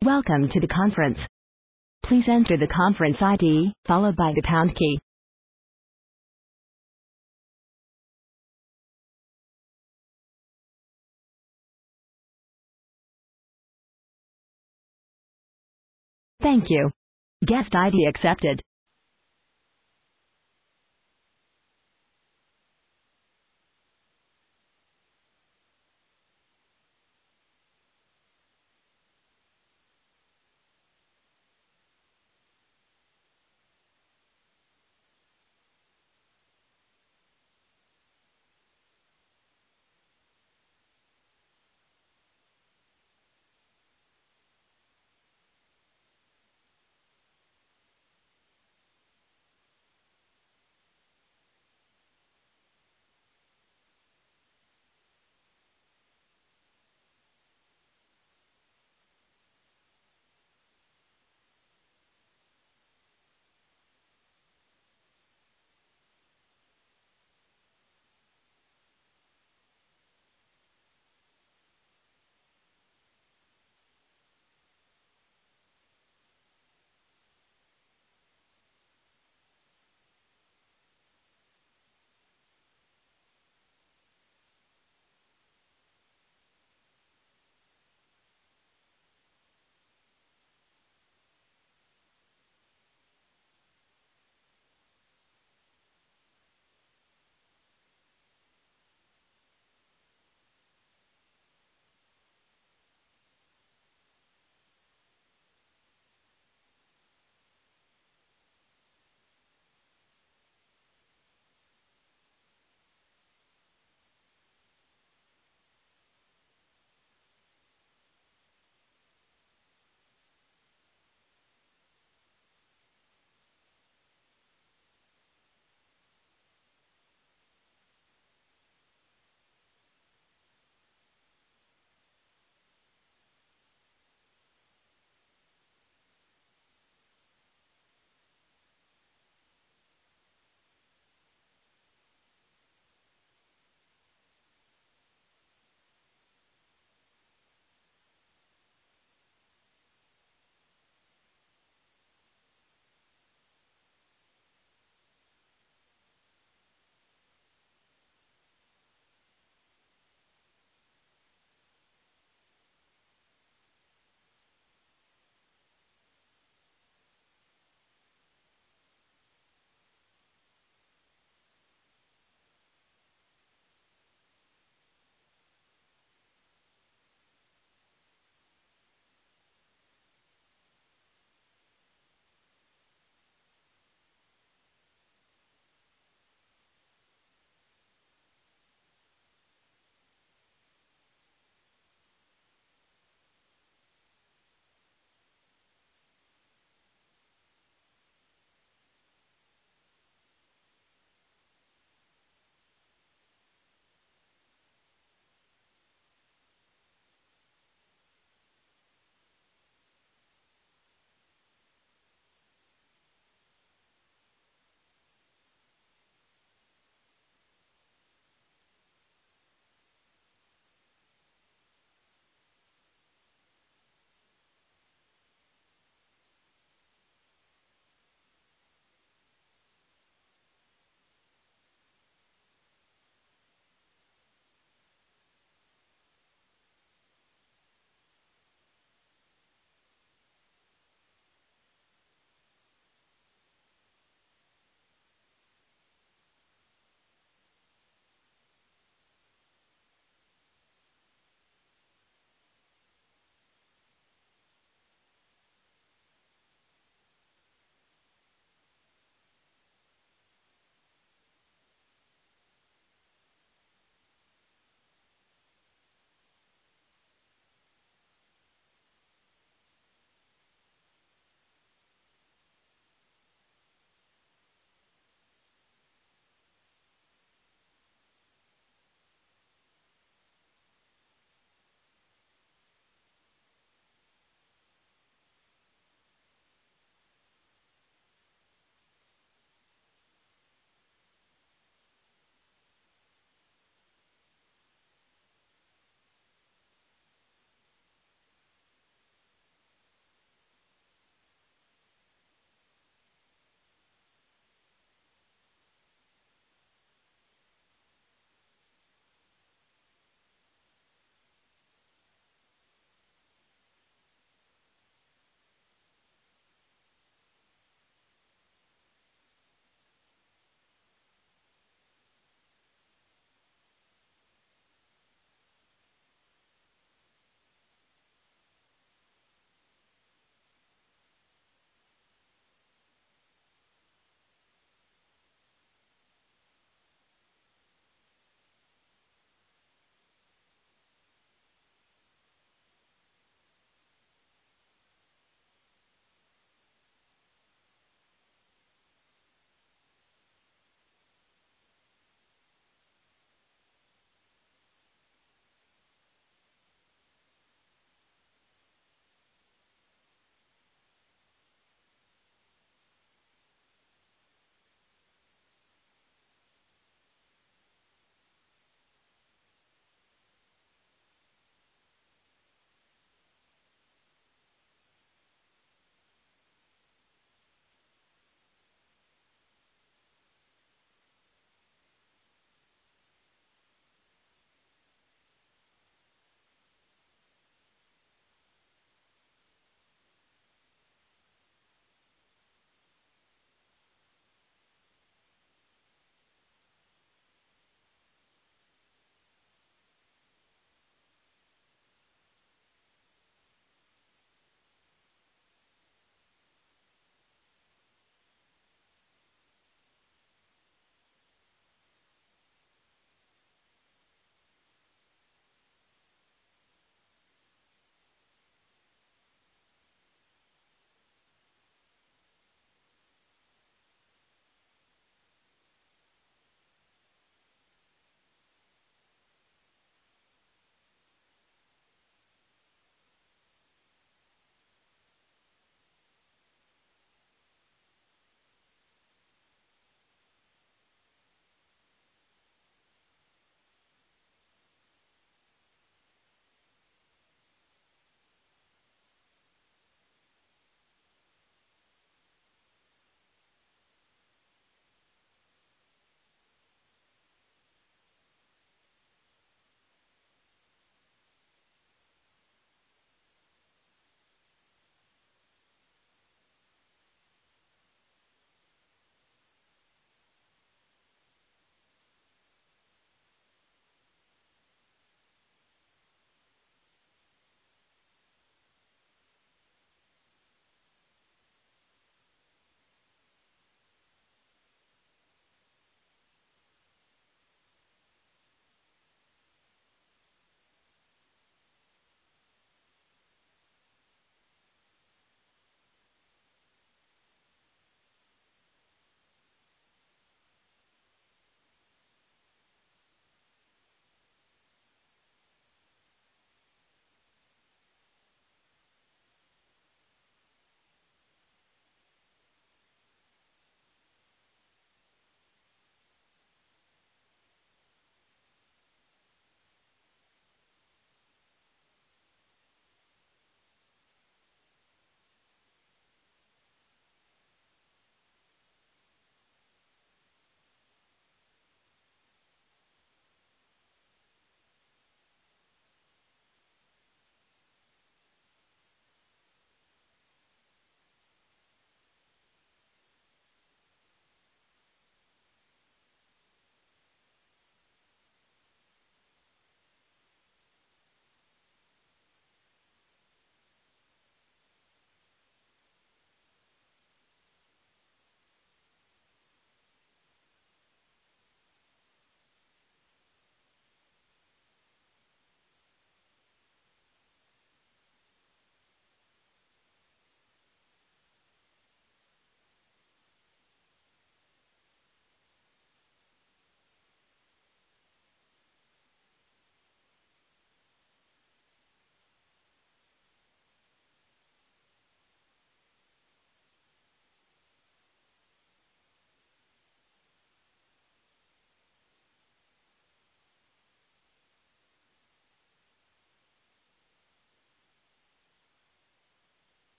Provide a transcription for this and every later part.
Welcome to the conference. Please enter the conference ID, followed by the pound key. Thank you. Guest ID accepted.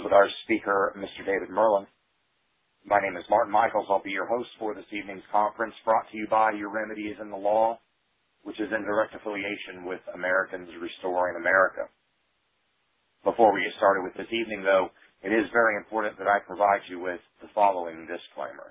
with our speaker, Mr. David Merlin. My name is Martin Michaels. I'll be your host for this evening's conference, brought to you by Your Remedy is in the Law, which is in direct affiliation with Americans Restoring America. Before we get started with this evening, though, it is very important that I provide you with the following disclaimer.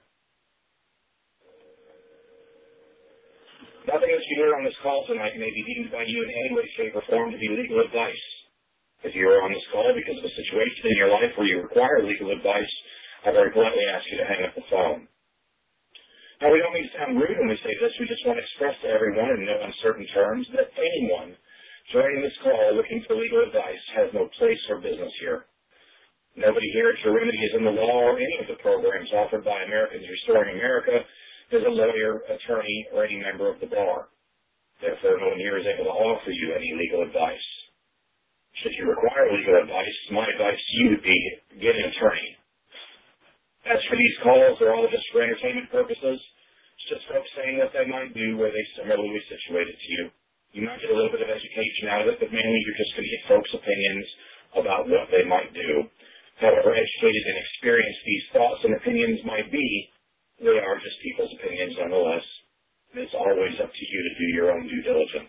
Nothing that you hear on this call tonight may be deemed by you in any way, shape, or form to be legal advice. If you are on this call because of a situation in your life where you require legal advice, I very politely ask you to hang up the phone. Now, we don't mean to sound rude when we say this. We just want to express to everyone in no uncertain terms that anyone joining this call looking for legal advice has no place or business here. Nobody here at Your Remedy is in the Law or any of the programs offered by Americans Restoring America is a lawyer, attorney, or any member of the bar. Therefore, no one here is able to offer you any legal advice. Should you require legal advice, my advice to you would be get an attorney. As for these calls, they're all just for entertainment purposes. It's just folks saying what they might do where they similarly situated to you. You might get a little bit of education out of it, but mainly you're just going to get folks' opinions about what they might do. However educated and experienced these thoughts and opinions might be, they are just people's opinions nonetheless. It's always up to you to do your own due diligence.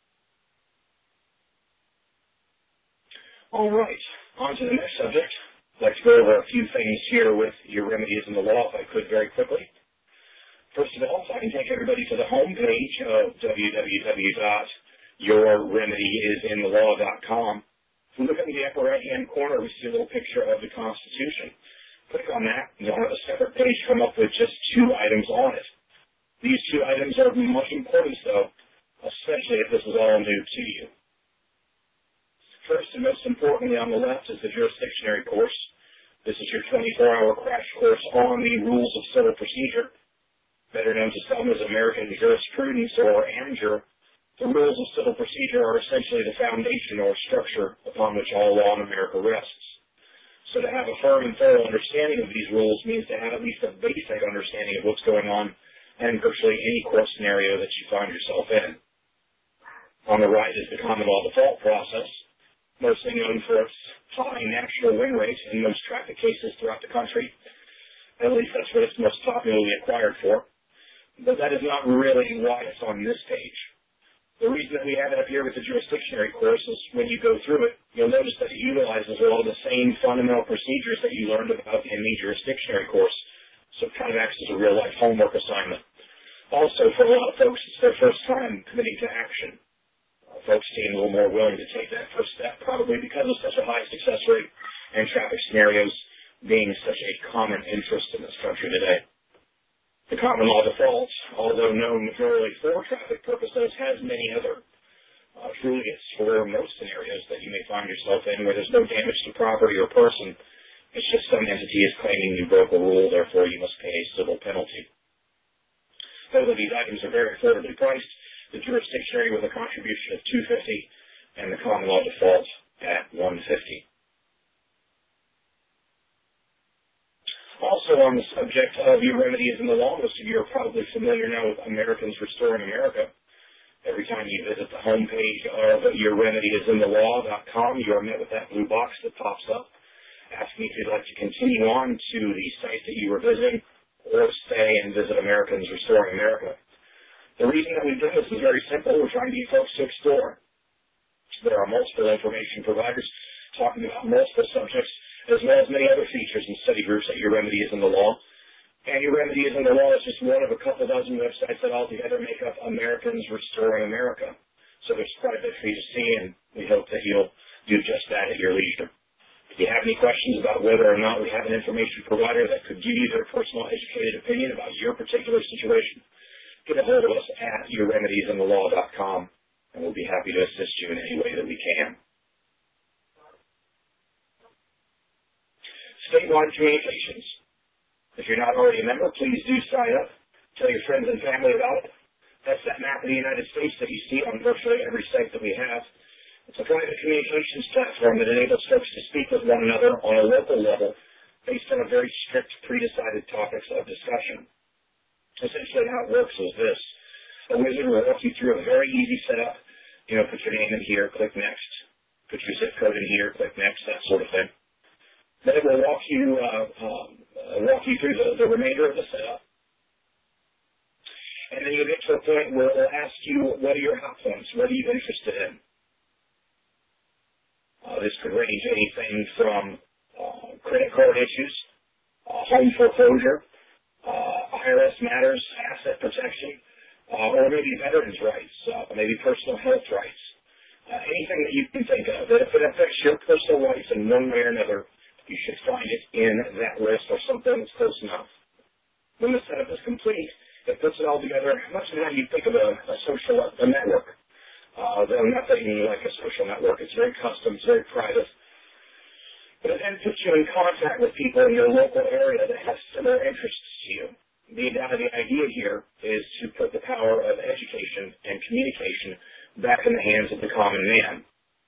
All right, on to the next subject. Let's go over a few things here with Your Remedy is in the Law, if I could, very quickly. First of all, if I can take everybody to the home page of www.yourremedyisinthelaw.com. If we look in the upper right-hand corner, we see a little picture of the Constitution. Click on that, and you'll have a separate page come up with just 2 items on it. These 2 items are much important, though, especially if this is all new to you. First and most importantly on the left is the jurisdictionary course. This is your 24-hour crash course on the rules of civil procedure, better known to some as American jurisprudence or AMJUR. The rules of civil procedure are essentially the foundation or structure upon which all law in America rests. So to have a firm and thorough understanding of these rules means to have at least a basic understanding of what's going on in virtually any court scenario that you find yourself in. On the right is the common law default process, mostly known for its high natural win rate in most traffic cases throughout the country. At least that's what it's most popularly acquired for. But that is not really why it's on this page. The reason that we have it up here with the jurisdictionary course is when you go through it, you'll notice that it utilizes all the same fundamental procedures that you learned about in the jurisdictionary course. So it kind of acts as a real-life homework assignment. Also, for a lot of folks, it's their first time committing to action. Folks seem a little more willing to take that first step, probably because of such a high success rate and traffic scenarios being such a common interest in this country today. The common law default, although known majorly for traffic purposes, has many other truly it's for most scenarios that you may find yourself in where there's no damage to property or person. It's just some entity is claiming you broke a rule, therefore you must pay a civil penalty. Both of these items are very affordably priced. The jurisdictionary with a contribution of $250 and the common law default at $150. Also on the subject of Your Remedy is in the Law, most of you are probably familiar now with Americans Restoring America. Every time you visit the homepage of yourremedyisinthelaw.com, you are met with that blue box that pops up, asking if you'd like to continue on to the site that you were visiting or stay and visit Americans Restoring America. The reason that we've done this is very simple. We're trying to get folks to explore. There are multiple information providers talking about multiple subjects, as well as many other features and study groups at Your Remedy is in the Law. And Your Remedy is in the Law is just one of a couple dozen websites that altogether make up Americans Restoring America. So there's quite a bit for you to see, and we hope that you'll do just that at your leisure. If you have any questions about whether or not we have an information provider that could give you their personal educated opinion about your particular situation, get a hold of us at yourremedyisinthelaw.com, and we'll be happy to assist you in any way that we can. Statewide communications. If you're not already a member, please do sign up. Tell your friends and family about it. That's that map of the United States that you see on virtually every site that we have. It's a private communications platform that enables folks to speak with one another on a local level based on a very strict, pre-decided topics of discussion. Essentially how it works is this. A wizard will walk you through a very easy setup. Put your name in here, click next. Put your zip code in here, click next, that sort of thing. Then it will walk you through the remainder of the setup. And then you'll get to a point where it will ask you, what are your hot points? What are you interested in? This could range anything from credit card issues, home foreclosure, IRS matters, asset protection, or maybe veterans' rights, maybe personal health rights. Anything that you can think of that if it affects your personal rights in one way or another, you should find it in that list or something that's close enough. When the setup is complete, it puts it all together much how you think of a social network. Though nothing like a social network. It's very custom, it's very private. But it then puts you in contact with people in your local area that have similar interests to you. The idea here is to put the power of education and communication back in the hands of the common man.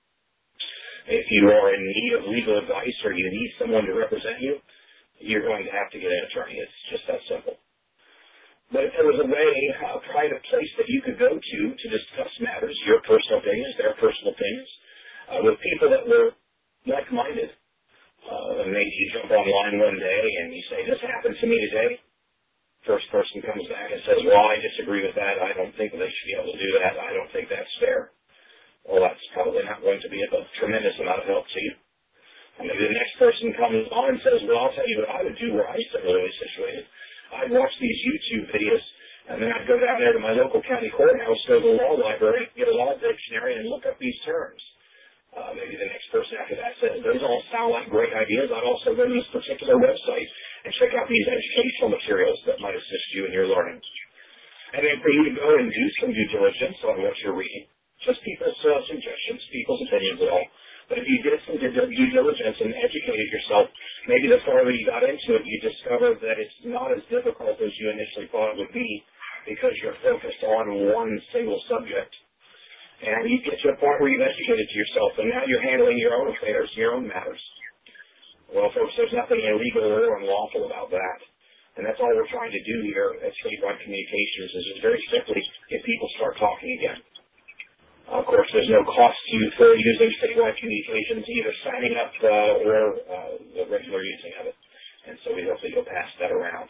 If you are in need of legal advice or you need someone to represent you, you're going to have to get an attorney. It's just that simple. But if there was a way, a private place that you could go to discuss matters, your personal opinions, their personal opinions, with people that were like-minded, maybe you jump online one day and you say, this happened to me today. First person comes back and says, well, I disagree with that. I don't think they should be able to do that. I don't think that's fair. Well, that's probably not going to be of a tremendous amount of help to you. And maybe the next person comes on and says, well, I'll tell you what I would do where I'm similarly situated. I'd watch these YouTube videos, and then I'd go down there to my local county courthouse, go to the law library, get a law dictionary, and look up these terms. Maybe the next person after that says, those all sound like great ideas. I'd also go to this particular website and check out these educational materials that might assist you in your learning. And then for you to go and do some due diligence on what you're reading, just people's suggestions, people's opinions at all. But if you did some due diligence and educated yourself, maybe the farther you got into it, you discovered that it's not as difficult as you initially thought it would be because you're focused on one single subject. And you get to a point where you've educated yourself, and now you're handling your own affairs, your own matters. Well, folks, there's nothing illegal or unlawful about that. And that's all we're trying to do here at Statewide Communications is just very simply get people start talking again. Of course, there's no cost to you for using Statewide Communications, either signing up or the regular using of it. And so we hope that you'll pass that around.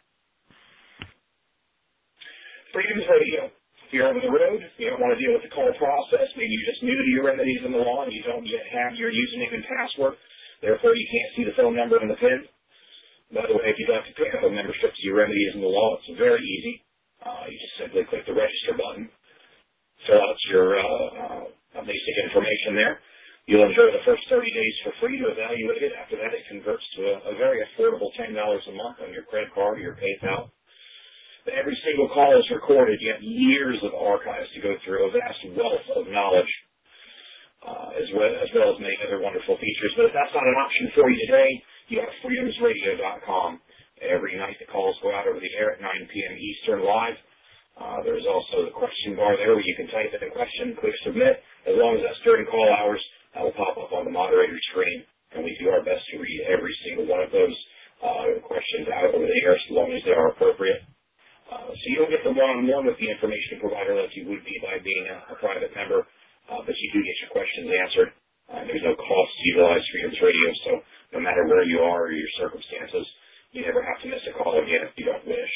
Freedoms Radio. If you're over the road, you don't want to deal with the call process, maybe you're just new to your remedies in the law and you don't yet have your username and password, therefore you can't see the phone number and the PIN. By the way, if you'd like to pick up a membership to your remedies in the law, it's very easy. You just simply click the register button, fill out your basic information there. You'll enjoy the first 30 days for free to evaluate it. After that, it converts to a very affordable $10 a month on your credit card or your PayPal. Every single call is recorded. You have years of archives to go through, a vast wealth of knowledge, as well as many other wonderful features. But if that's not an option for you today, you have freedomsradio.com. Every night the calls go out over the air at 9 p.m. Eastern live. There's also the question bar there where you can type in a question, click submit. As long as that's during call hours, that will pop up on the moderator screen, and we do our best to read every single one of those questions out over the air as long as they are appropriate. So you don't get the one-on-one with the information provider like you would be by being a private member, but you do get your questions answered. There's no cost to utilize Freedoms Radio, so no matter where you are or your circumstances, you never have to miss a call again if you don't wish.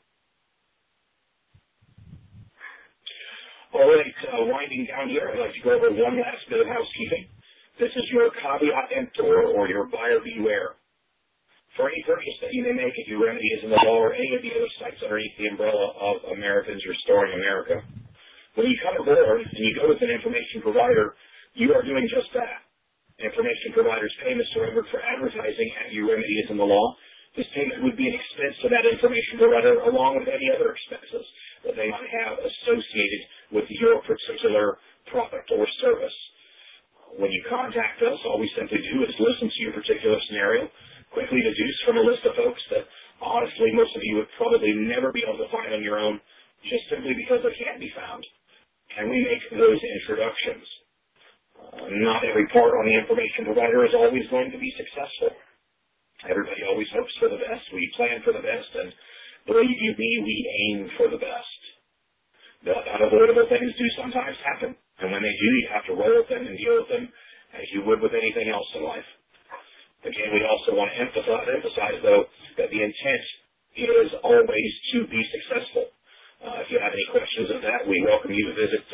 All right, winding down here, I'd like to go over one last bit of housekeeping. This is your caveat emptor or your buyer beware. For any purchase that you may make at your remedies in the law or any of the other sites underneath the umbrella of Americans Restoring America, when you come aboard and you go with an information provider, you are doing just that. Information providers' payments are rendered for advertising at your remedies in the law. This payment would be an expense to that information provider along with any other expenses that they might have associated with your particular product or service. When you contact us, all we simply do is listen to your particular scenario, quickly deduce from a list of folks that honestly most of you would probably never be able to find on your own just simply because they can't be found. And we make those introductions. Not every part on the information provider is always going to be successful. Everybody always hopes for the best. We plan for the best, and believe you me, we aim for the best. But unavoidable things do sometimes happen, and when they do, you have to roll with them and deal with them as you would with anything else in life. The Again, we also want to emphasize, though, that the intent is always to be successful. If you have any questions of that, we welcome you to visit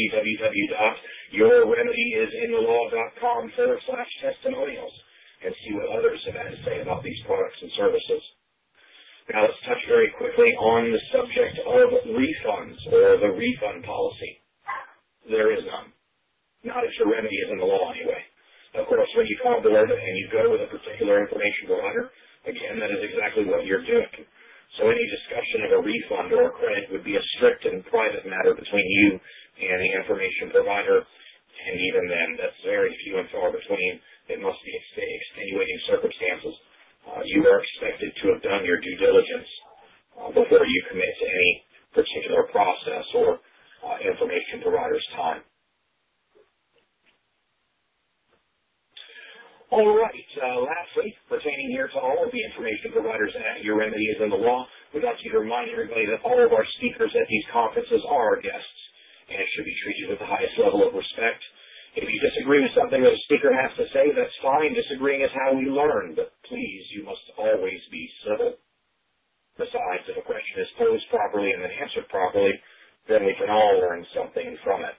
www.yourremediesinthelaw.com/testimonials and see what others have had to say about these products and services. Now let's touch very quickly on the subject of refunds, or the refund policy. There is none. Not if your remedy is in the law anyway. Of course, when you come aboard and you go with a particular information provider, again, that is exactly what you're doing. So any discussion of a refund or a credit would be a strict and private matter between you and the information provider, and even then, that's very few and far between. It must be extenuating circumstances. You are expected to have done your due diligence before you commit to any particular process or information provider's time. All right. Lastly, pertaining here to all of the information providers at Your Remedy is in the Law, we'd like to remind everybody that all of our speakers at these conferences are our guests and should be treated with the highest level of respect. If you disagree with something that a speaker has to say, that's fine. Disagreeing is how we learn, but please, you must always be civil. Besides, if a question is posed properly and then answered properly, then we can all learn something from it.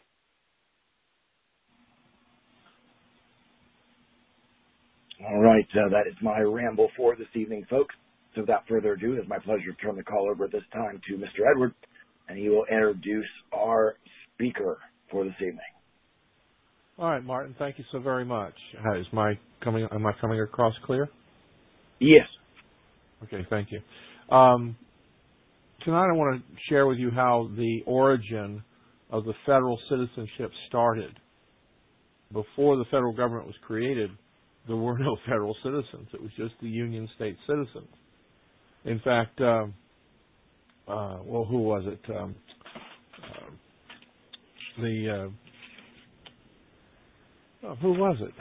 All right, that is my ramble for this evening, folks. So without further ado, it's my pleasure to turn the call over at this time to Mr. Edward, and he will introduce our speaker for this evening. All right, Martin, thank you so very much. Am I coming across clear? Yes. Okay, thank you. Tonight I want to share with you how the origin of the federal citizenship started. Before the federal government was created, there were no federal citizens. It was just the Union State citizens. In fact, who was it? Who was it?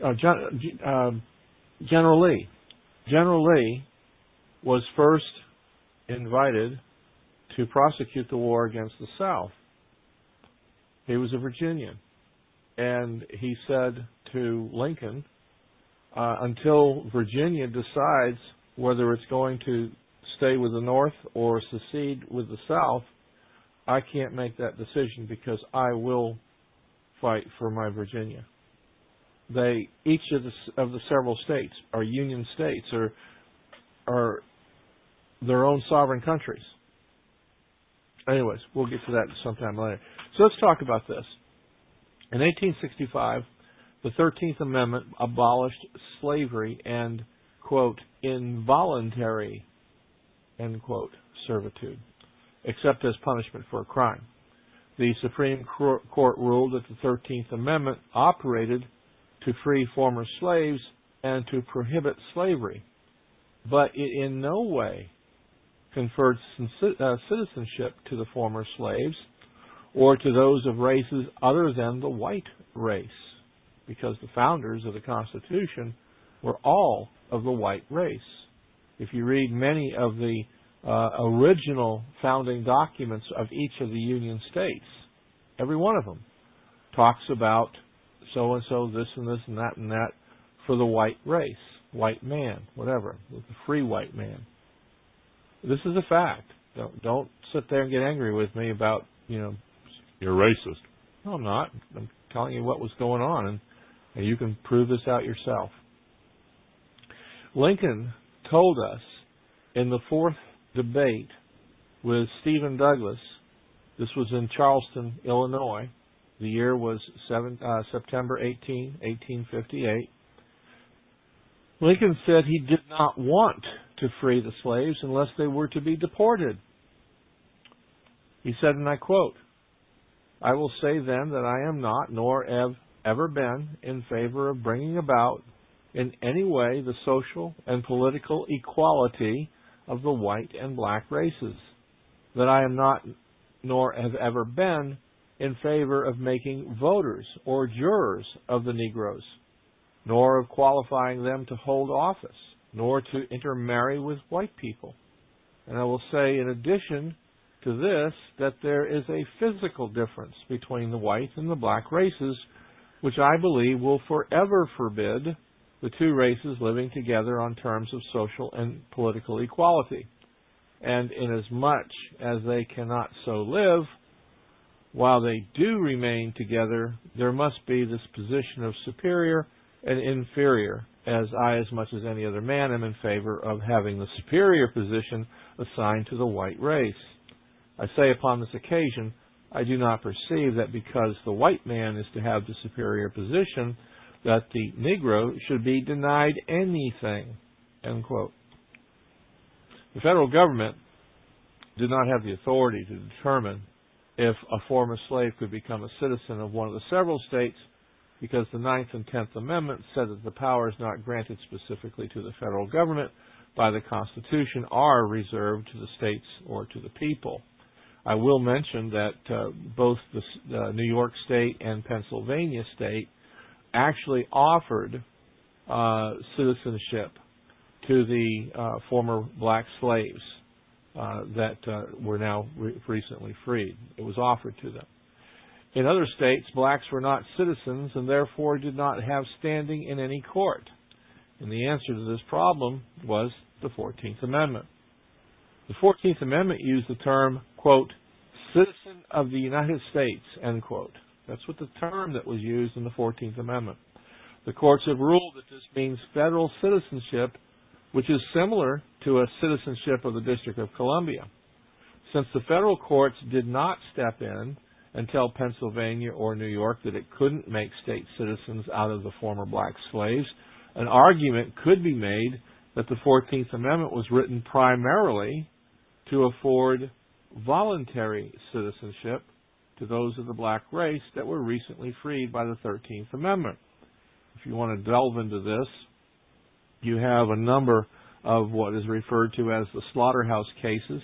General Lee. General Lee was first invited to prosecute the war against the South. He was a Virginian. And he said to Lincoln, until Virginia decides whether it's going to stay with the North or secede with the South, I can't make that decision because I will fight for my Virginia. Each of the several states are Union states, are their own sovereign countries. Anyways, we'll get to that sometime later. So let's talk about this. In 1865, the 13th Amendment abolished slavery and, quote, involuntary, end quote, servitude, except as punishment for a crime. The Supreme Court ruled that the 13th Amendment operated to free former slaves and to prohibit slavery, but it in no way conferred citizenship to the former slaves or to those of races other than the white race, because the founders of the Constitution were all of the white race. If you read many of the original founding documents of each of the Union states, every one of them talks about so-and-so, this and this and that for the white race, white man, whatever, the free white man. This is a fact. Don't sit there and get angry with me about, you're racist. No, I'm not. I'm telling you what was going on, and you can prove this out yourself. Lincoln told us in the fourth debate with Stephen Douglas, this was in Charleston, Illinois, the year was September 18, 1858. Lincoln said he did not want to free the slaves unless they were to be deported. He said, and I quote, I will say then that I am not, nor have ever been, in favor of bringing about in any way the social and political equality of the white and black races. That I am not, nor have ever been, in favor of making voters or jurors of the Negroes, nor of qualifying them to hold office, nor to intermarry with white people. And I will say, in addition to this, that there is a physical difference between the white and the black races, which I believe will forever forbid the two races living together on terms of social and political equality. And inasmuch as they cannot so live, while they do remain together, there must be this position of superior and inferior, as I, as much as any other man, am in favor of having the superior position assigned to the white race. I say upon this occasion, I do not perceive that because the white man is to have the superior position, that the Negro should be denied anything. End quote. The federal government did not have the authority to determine if a former slave could become a citizen of one of the several states, because the 9th and 10th Amendments said that the powers not granted specifically to the federal government by the Constitution are reserved to the states or to the people. I will mention that both the New York State and Pennsylvania State actually offered citizenship to the former black slaves that were now recently freed. It was offered to them. In other states, blacks were not citizens and therefore did not have standing in any court. And the answer to this problem was the 14th Amendment. The 14th Amendment used the term, quote, citizen of the United States, end quote. That's what the term that was used in the 14th Amendment. The courts have ruled that this means federal citizenship, which is similar to a citizenship of the District of Columbia. Since the federal courts did not step in and tell Pennsylvania or New York that it couldn't make state citizens out of the former black slaves, an argument could be made that the 14th Amendment was written primarily to afford voluntary citizenship to those of the black race that were recently freed by the 13th Amendment. If you want to delve into this, you have a number of what is referred to as the slaughterhouse cases.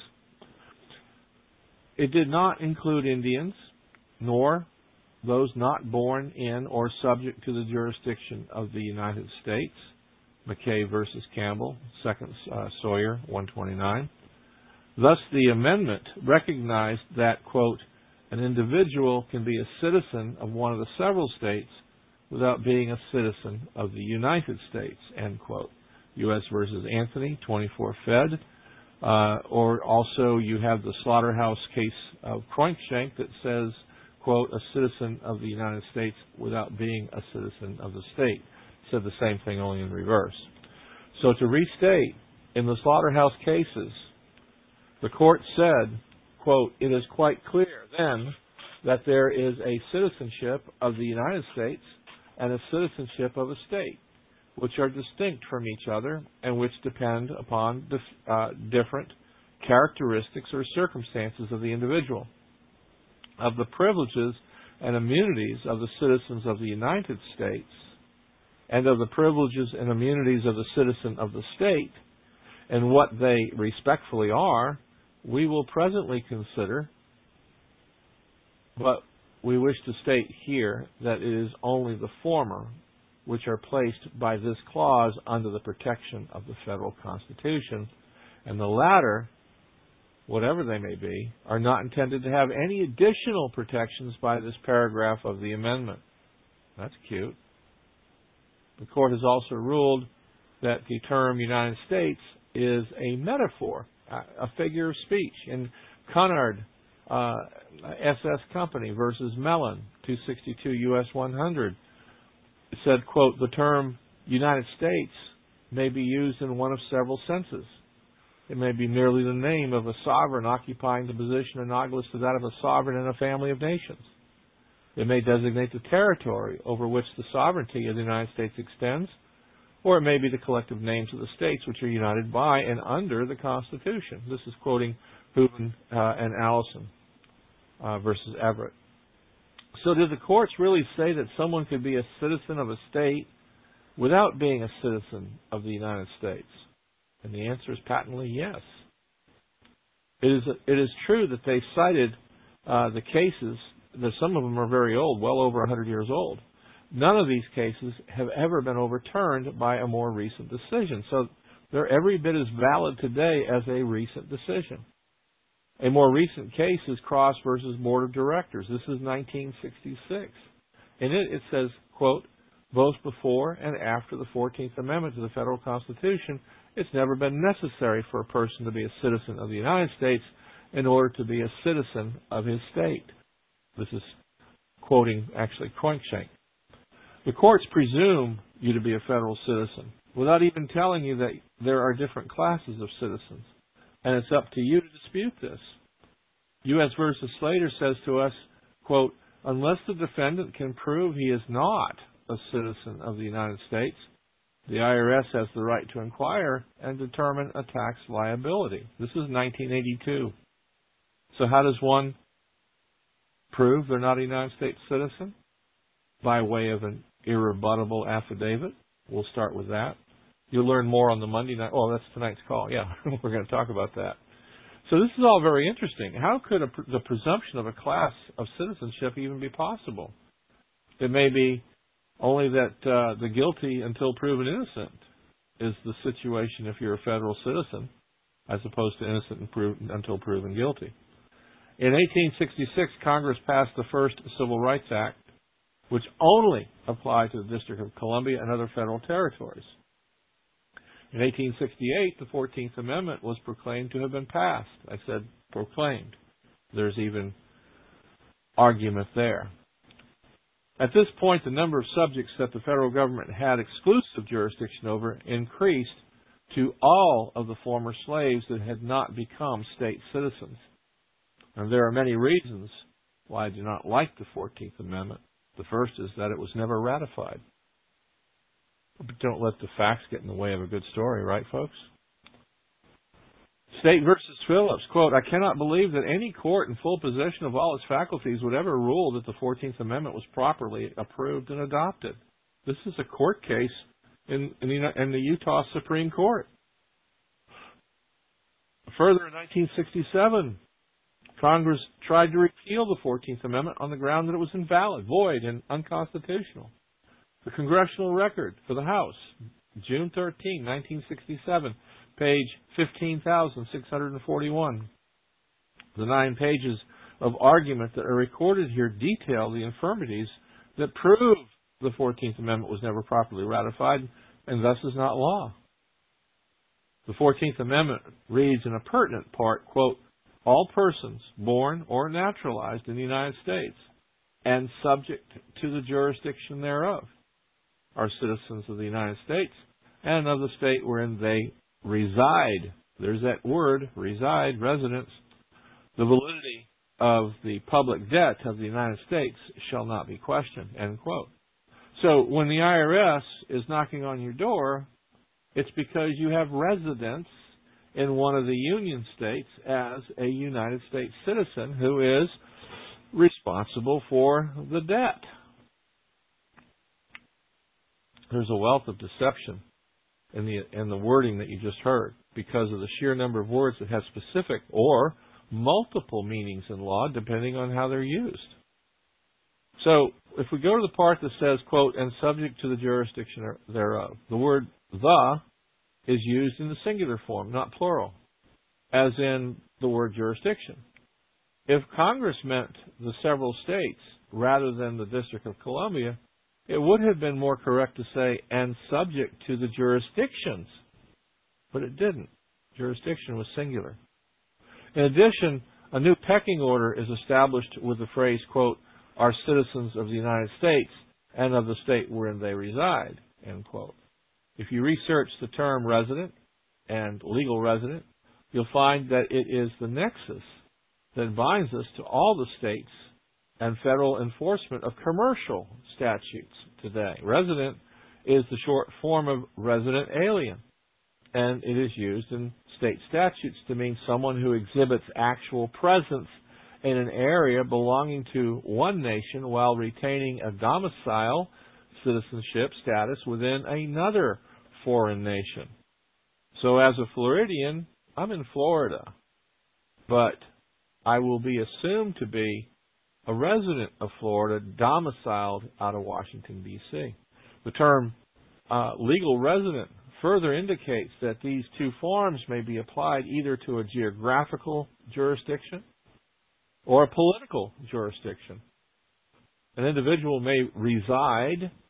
It did not include Indians, nor those not born in or subject to the jurisdiction of the United States. McKay versus Campbell, 2nd Sawyer, 129. Thus, the amendment recognized that, quote, an individual can be a citizen of one of the several states without being a citizen of the United States, end quote. U.S. versus Anthony, 24 Fed. Or also you have the slaughterhouse case of Cruikshank that says, quote, a citizen of the United States without being a citizen of the state. Said the same thing, only in reverse. So to restate, in the slaughterhouse cases, the court said, quote, it is quite clear then that there is a citizenship of the United States and a citizenship of a state, which are distinct from each other and which depend upon different characteristics or circumstances of the individual. Of the privileges and immunities of the citizens of the United States and of the privileges and immunities of the citizen of the state and what they respectfully are, we will presently consider, but we wish to state here that it is only the former which are placed by this clause under the protection of the federal Constitution, and the latter, whatever they may be, are not intended to have any additional protections by this paragraph of the amendment. That's cute. The court has also ruled that the term United States is a metaphor, a figure of speech. In Cunard, SS Company versus Mellon, 262 U.S. 100, it said, quote, the term United States may be used in one of several senses. It may be merely the name of a sovereign occupying the position analogous to that of a sovereign in a family of nations. It may designate the territory over which the sovereignty of the United States extends, or it may be the collective names of the states which are united by and under the Constitution. This is quoting Hooven and Allison versus Everett. So did the courts really say that someone could be a citizen of a state without being a citizen of the United States? And the answer is patently yes. It is true that they cited the cases, that some of them are very old, well over 100 years old. None of these cases have ever been overturned by a more recent decision. So they're every bit as valid today as a recent decision. A more recent case is Cross versus Board of Directors. This is 1966. In it says, quote, both before and after the 14th Amendment to the Federal Constitution, it's never been necessary for a person to be a citizen of the United States in order to be a citizen of his state. This is quoting, actually, Cruikshank. The courts presume you to be a federal citizen without even telling you that there are different classes of citizens, and it's up to you to dispute this. U.S. v. Slater says to us, quote, unless the defendant can prove he is not a citizen of the United States, the IRS has the right to inquire and determine a tax liability. This is 1982. So how does one prove they're not a United States citizen? By way of an irrebuttable affidavit. We'll start with that. You'll learn more on the Monday night. Oh, that's tonight's call. Yeah, we're going to talk about that. So this is all very interesting. How could the presumption of a class of citizenship even be possible? It may be only that the guilty until proven innocent is the situation if you're a federal citizen, as opposed to innocent until proven guilty. In 1866, Congress passed the first Civil Rights Act, which only applied to the District of Columbia and other federal territories. In 1868, the 14th Amendment was proclaimed to have been passed. I said proclaimed. There's even argument there. At this point, the number of subjects that the federal government had exclusive jurisdiction over increased to all of the former slaves that had not become state citizens. And there are many reasons why I do not like the 14th Amendment. The first is that it was never ratified. But don't let the facts get in the way of a good story, right, folks? State versus Phillips, quote, I cannot believe that any court in full possession of all its faculties would ever rule that the 14th Amendment was properly approved and adopted. This is a court case in the Utah Supreme Court. Further, in 1967, Congress tried to repeal the 14th Amendment on the ground that it was invalid, void, and unconstitutional. The Congressional Record for the House, June 13, 1967, page 15,641. The 9 pages of argument that are recorded here detail the infirmities that prove the 14th Amendment was never properly ratified and thus is not law. The 14th Amendment reads in a pertinent part, quote, all persons born or naturalized in the United States and subject to the jurisdiction thereof are citizens of the United States and of the state wherein they reside. There's that word, reside, residence. The validity of the public debt of the United States shall not be questioned, end quote. So when the IRS is knocking on your door, it's because you have residence in one of the Union states as a United States citizen who is responsible for the debt. There's a wealth of deception in the wording that you just heard because of the sheer number of words that have specific or multiple meanings in law depending on how they're used. So if we go to the part that says, quote, and subject to the jurisdiction thereof, the word the is used in the singular form, not plural, as in the word jurisdiction. If Congress meant the several states rather than the District of Columbia, it would have been more correct to say, and subject to the jurisdictions. But it didn't. Jurisdiction was singular. In addition, a new pecking order is established with the phrase, quote, are citizens of the United States and of the state wherein they reside, end quote. If you research the term resident and legal resident, you'll find that it is the nexus that binds us to all the states and federal enforcement of commercial statutes today. Resident is the short form of resident alien, and it is used in state statutes to mean someone who exhibits actual presence in an area belonging to one nation while retaining a domicile citizenship status within another foreign nation. So as a Floridian, I'm in Florida, but I will be assumed to be a resident of Florida domiciled out of Washington, D.C. The term legal resident further indicates that these two forms may be applied either to a geographical jurisdiction or a political jurisdiction. An individual may reside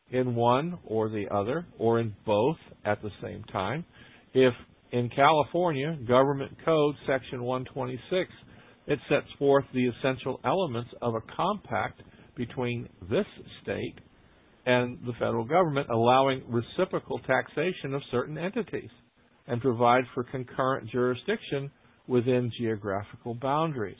in one or the other, or in both at the same time. If in California, Government Code Section 126, it sets forth the essential elements of a compact between this state and the federal government, allowing reciprocal taxation of certain entities and provide for concurrent jurisdiction within geographical boundaries.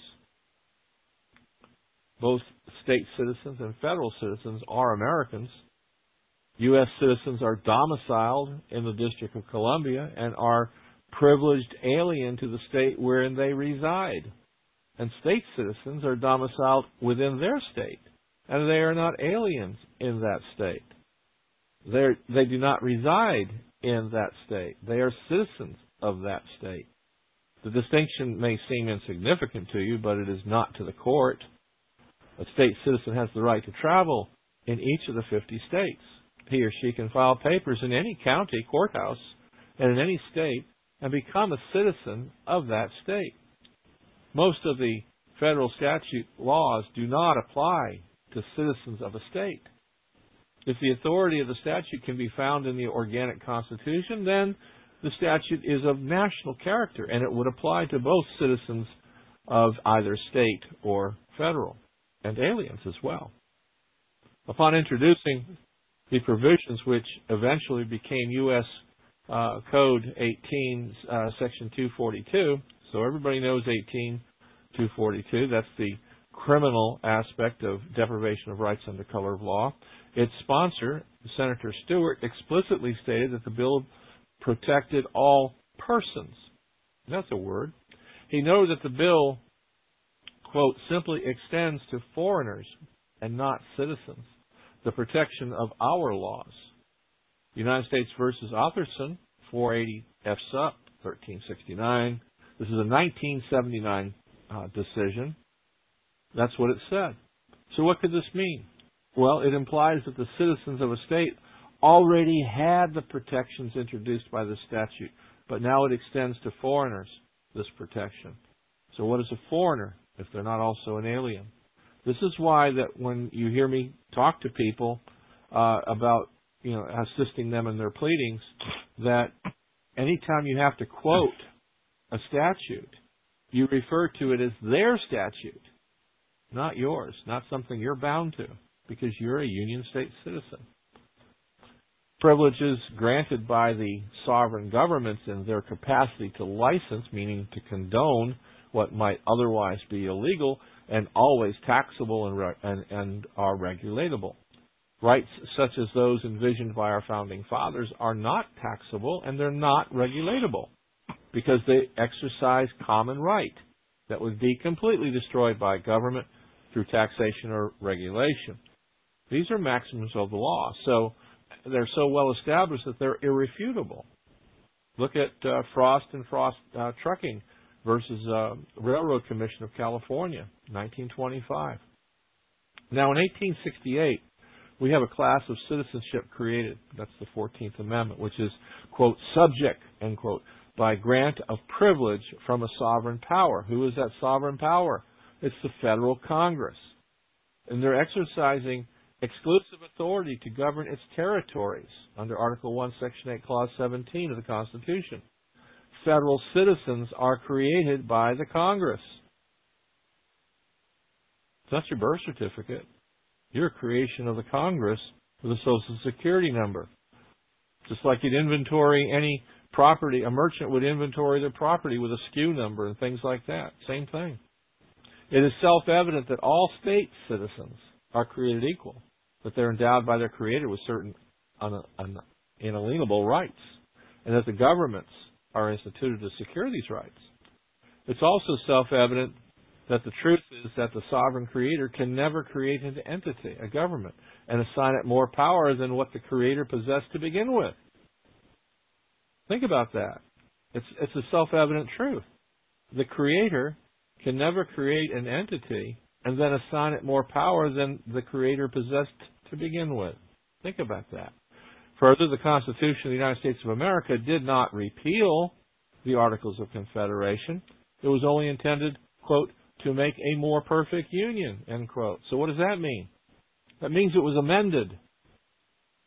Both state citizens and federal citizens are Americans. U.S. citizens are domiciled in the District of Columbia and are privileged alien to the state wherein they reside. And state citizens are domiciled within their state, and they are not aliens in that state. They do not reside in that state. They are citizens of that state. The distinction may seem insignificant to you, but it is not to the court. A state citizen has the right to travel in each of the 50 states. He or she can file papers in any county courthouse and in any state and become a citizen of that state. Most of the federal statute laws do not apply to citizens of a state. If the authority of the statute can be found in the organic constitution, then the statute is of national character, and it would apply to both citizens of either state or federal, and aliens as well. Upon introducing the provisions which eventually became U.S. Code 18, Section 242, so everybody knows 18242, that's the criminal aspect of deprivation of rights under color of law. Its sponsor, Senator Stewart, explicitly stated that the bill protected all persons. That's a word. He noted that the bill, quote, simply extends to foreigners and not citizens the protection of our laws. United States versus Otherson, 480 F. Sup. 1369. This is a 1979 decision. That's what it said. So what could this mean? Well, it implies that the citizens of a state already had the protections introduced by the statute, but now it extends to foreigners, this protection. So what is a foreigner if they're not also an alien? This is why that when you hear me talk to people about, assisting them in their pleadings, that anytime you have to quote a statute, you refer to it as their statute, not yours, not something you're bound to, because you're a Union State citizen. Privileges granted by the sovereign governments in their capacity to license, meaning to condone what might otherwise be illegal, and always taxable and are regulatable. Rights such as those envisioned by our founding fathers are not taxable and they're not regulatable because they exercise common right that would be completely destroyed by government through taxation or regulation. These are maxims of the law, so they're so well established that they're irrefutable. Look at Frost and Frost Trucking versus Railroad Commission of California, 1925. Now, in 1868, we have a class of citizenship created. That's the 14th Amendment, which is, quote, subject, end quote, by grant of privilege from a sovereign power. Who is that sovereign power? It's the federal Congress. And they're exercising exclusive authority to govern its territories under Article 1, Section 8, Clause 17 of the Constitution. Federal citizens are created by the Congress. That's your birth certificate. You're a creation of the Congress with a Social Security number. Just like you'd inventory any property, a merchant would inventory their property with a SKU number and things like that. Same thing. It is self-evident that all state citizens are created equal, that they're endowed by their Creator with certain inalienable rights, and that the governments are instituted to secure these rights. It's also self-evident that the truth is that the sovereign Creator can never create an entity, a government, and assign it more power than what the Creator possessed to begin with. Think about that. It's a self-evident truth. The Creator can never create an entity and then assign it more power than the Creator possessed to begin with. Think about that. Further, the Constitution of the United States of America did not repeal the Articles of Confederation. It was only intended, quote, to make a more perfect union, end quote. So what does that mean? That means it was amended.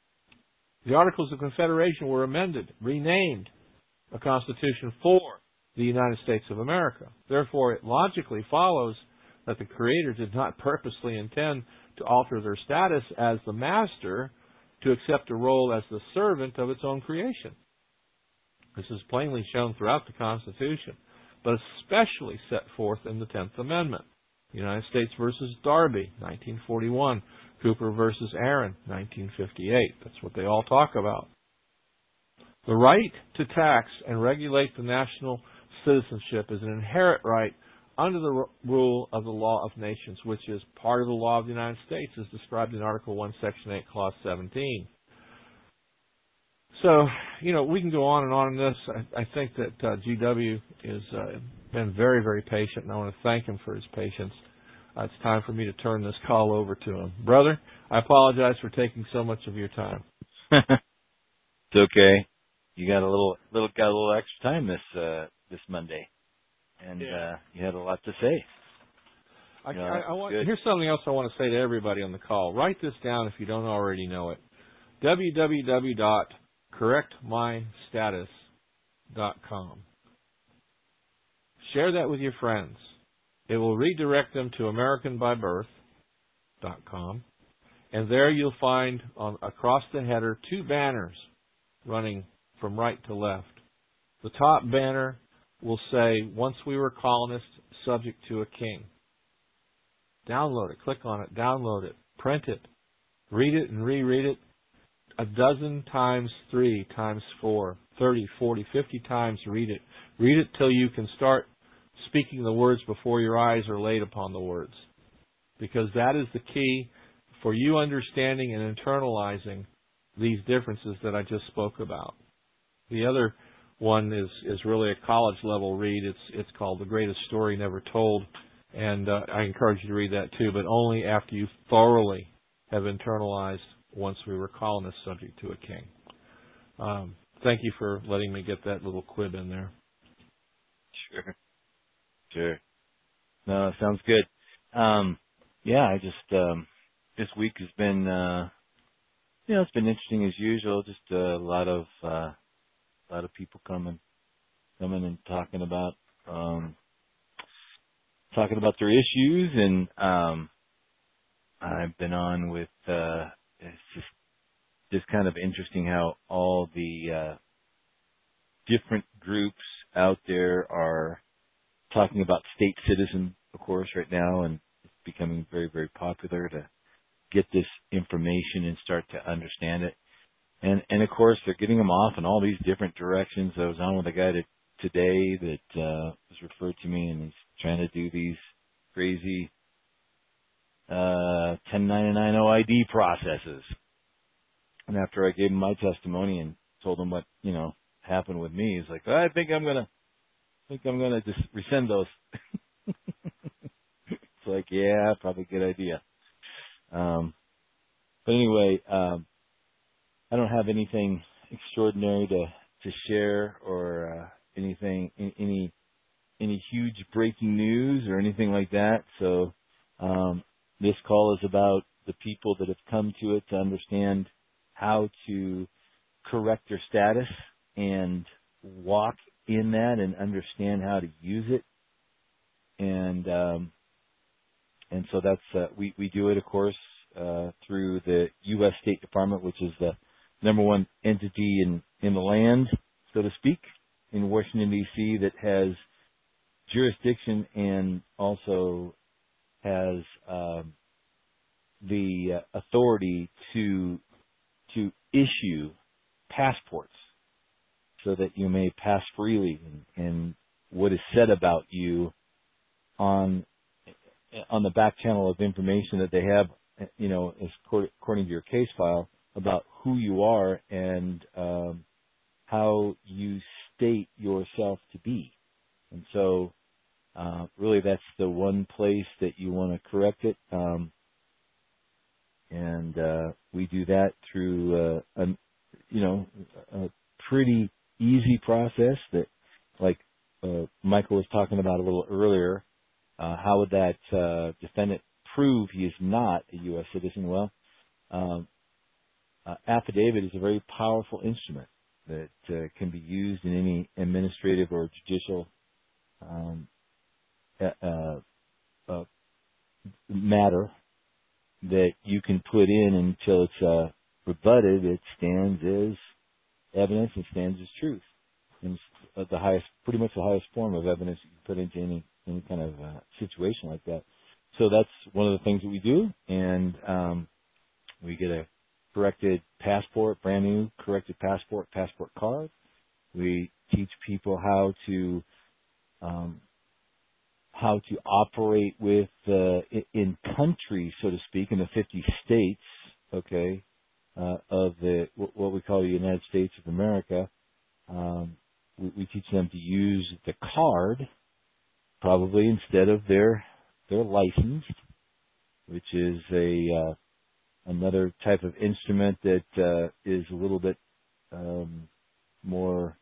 The Articles of Confederation were amended, renamed a Constitution for the United States of America. Therefore, it logically follows that the Creator did not purposely intend to alter their status as the master to accept a role as the servant of its own creation. This is plainly shown throughout the Constitution, but especially set forth in the 10th Amendment. United States versus Darby, 1941. Cooper versus Aaron, 1958. That's what they all talk about. The right to tax and regulate the national citizenship is an inherent right under the rule of the law of nations, which is part of the law of the United States, as described in Article 1, Section 8, Clause 17. So, we can go on and on in this. I think that GW has been very, very patient, and I want to thank him for his patience. It's time for me to turn this call over to him. Brother, I apologize for taking so much of your time. It's okay. You got a little extra time this Monday, and you had a lot to say. Here's something else I want to say to everybody on the call. Write this down if you don't already know it. www.correctmystatus.com. Share that with your friends. It will redirect them to AmericanByBirth.com, and there you'll find across the header 2 banners running from right to left. The top banner will say, "Once we were colonists, subject to a king." Download it. Click on it. Download it. Print it. Read it and reread it 12 times 3 times 4, 30, 40, 50 times. Read it. Read it till you can start speaking the words before your eyes are laid upon the words. Because that is the key for you understanding and internalizing these differences that I just spoke about. The other one is really a college level read. It's called The Greatest Story Never Told. And I encourage you to read that too, but only after you thoroughly have internalized Once We Were Colonists, Subject to a King. Thank you for letting me get that little quib in there. Sure. No, sounds good. I just this week has been it's been interesting as usual. Just a lot of people coming and talking about their issues, and I've been on with it's just kind of interesting how all the different groups out there are talking about state citizen, of course, right now, and it's becoming very, very popular to get this information and start to understand it. And of course, they're getting them off in all these different directions. I was on with a guy today that was referred to me, and he's trying to do these crazy 1099 OID processes. And after I gave him my testimony and told him what happened with me, he's like, I think I'm gonna just rescind those. It's like, yeah, probably a good idea. But anyway, I don't have anything extraordinary to share or anything, any huge breaking news or anything like that. So this call is about the people that have come to it to understand how to correct their status and walk in that and understand how to use it. And so that's we do it, of course, through the U.S. State Department, which is the number one entity in the land, so to speak, in Washington, D.C., that has jurisdiction and also has the authority to issue passports so that you may pass freely, and what is said about you on the back channel of information that they have, is according to your case file, about who you are and how you state yourself to be. And so really that's the one place that you want to correct it. And we do that through a pretty easy process that, like Michael was talking about a little earlier. How would that defendant prove he is not a U.S. citizen? Well, affidavit is a very powerful instrument that can be used in any administrative or judicial matter that you can put in until it's rebutted. It stands as evidence and stands as truth. And it's pretty much the highest form of evidence you can put into any kind of situation like that. So that's one of the things that we do, and we get a corrected passport, brand new corrected passport card. We teach people how to operate with in country, so to speak, in the 50 states, okay, of what we call the United States of America. We teach them to use the card probably instead of their license, which is another type of instrument that is a little bit more,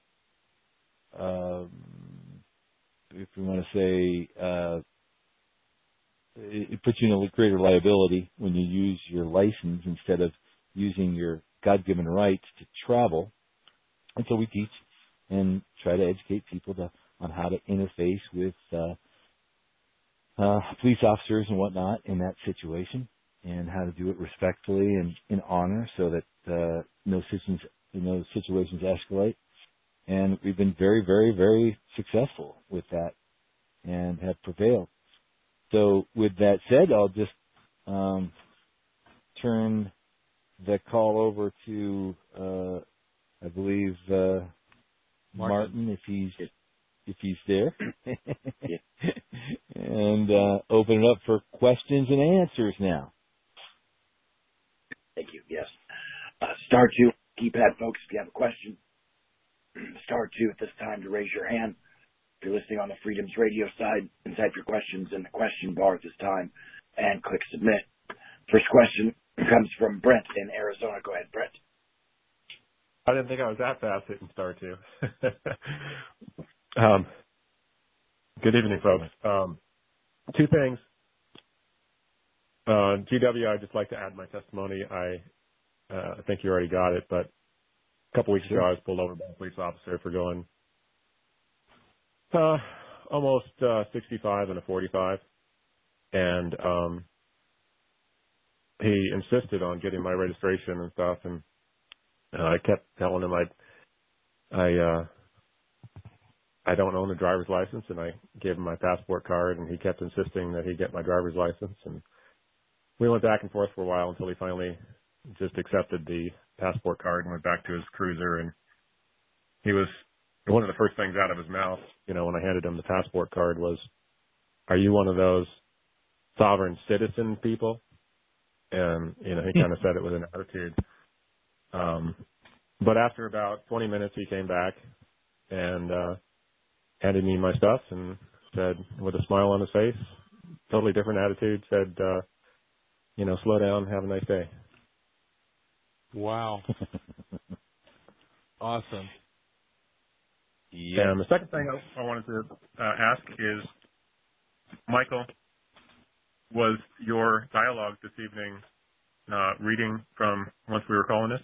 if we want to say, it puts you in a greater liability when you use your license instead of using your God-given rights to travel. And so we teach and try to educate people on how to interface with police officers and whatnot in that situation, and how to do it respectfully and in honor, so that no situations escalate. And we've been very, very, very successful with that and have prevailed. So with that said, I'll just turn the call over to, I believe, Martin, if he's there, and open it up for questions and answers now. Thank you. Yes. Star 2, keypad folks, if you have a question. Star 2 at this time to raise your hand. If you're listening on the Freedoms Radio side, and type your questions in the question bar at this time and click submit. First question comes from Brent in Arizona. Go ahead, Brent. I didn't think I was that fast hitting star 2. Good evening, folks. Two things. GW, I'd just like to add my testimony. I think you already got it, but a couple weeks ago I was pulled over by a police officer for going almost 65 and a 45, and he insisted on getting my registration and stuff, and I kept telling him I don't own a driver's license, and I gave him my passport card, and he kept insisting that he get my driver's license, and we went back and forth for a while until he finally just accepted the passport card and went back to his cruiser. And he was, one of the first things out of his mouth, when I handed him the passport card was, "Are you one of those sovereign citizen people?" And, he kind of said it with an attitude. But after about 20 minutes, he came back and handed me my stuff and said, with a smile on his face, totally different attitude, said, slow down, have a nice day. Wow. Awesome. Yeah. And the second thing I wanted to ask is, Michael, was your dialogue this evening reading from Once We Were Colonists?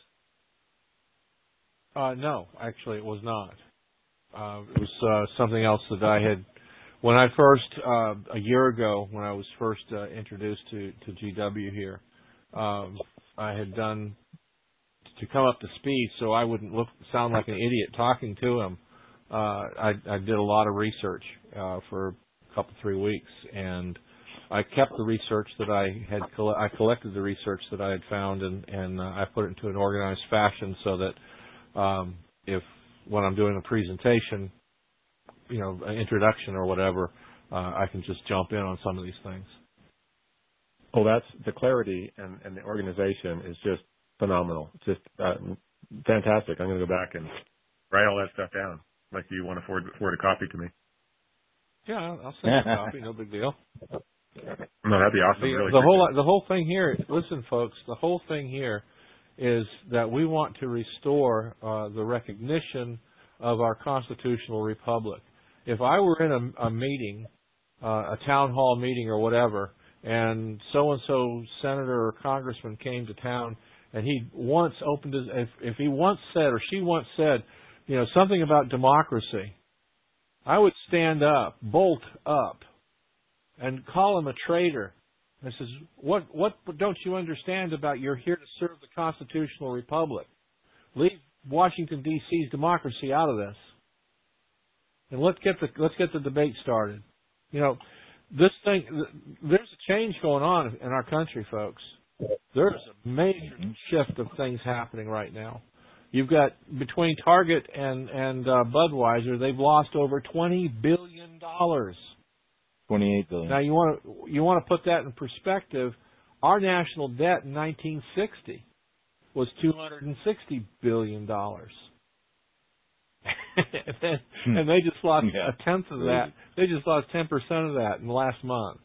No, actually it was not. It was something else that I had, when I first, a year ago, when I was first introduced to GW here, I had done, to come up to speed so I wouldn't sound like an idiot talking to him, I did a lot of research for a couple, 3 weeks, and I kept the research that I had, I collected the research that I had found, and I put it into an organized fashion so that if, when I'm doing a presentation, an introduction or whatever, I can just jump in on some of these things. Oh, that's the clarity and the organization is just phenomenal. It's just fantastic. I'm going to go back and write all that stuff down. Like, you want to forward a copy to me? Yeah, I'll send you a copy. No big deal. No, that'd be awesome. The whole thing here. Listen, folks. The whole thing here is that we want to restore the recognition of our constitutional republic. If I were in a meeting, a town hall meeting or whatever, and so-and-so senator or congressman came to town and he once opened his, if he once said, or she once said, something about democracy, I would stand up, bolt up, and call him a traitor. And says, what don't you understand about you're here to serve the constitutional republic? Leave Washington D.C.'s democracy out of this, and let's get the debate started. This thing, there's a change going on in our country, folks. There's a major shift of things happening right now. You've got, between Target and Budweiser, they've lost over $20 billion. $28 billion. Now you want to put that in perspective. Our national debt in 1960 was $260 billion. and they just lost a tenth of that. They just lost 10% of that in the last month.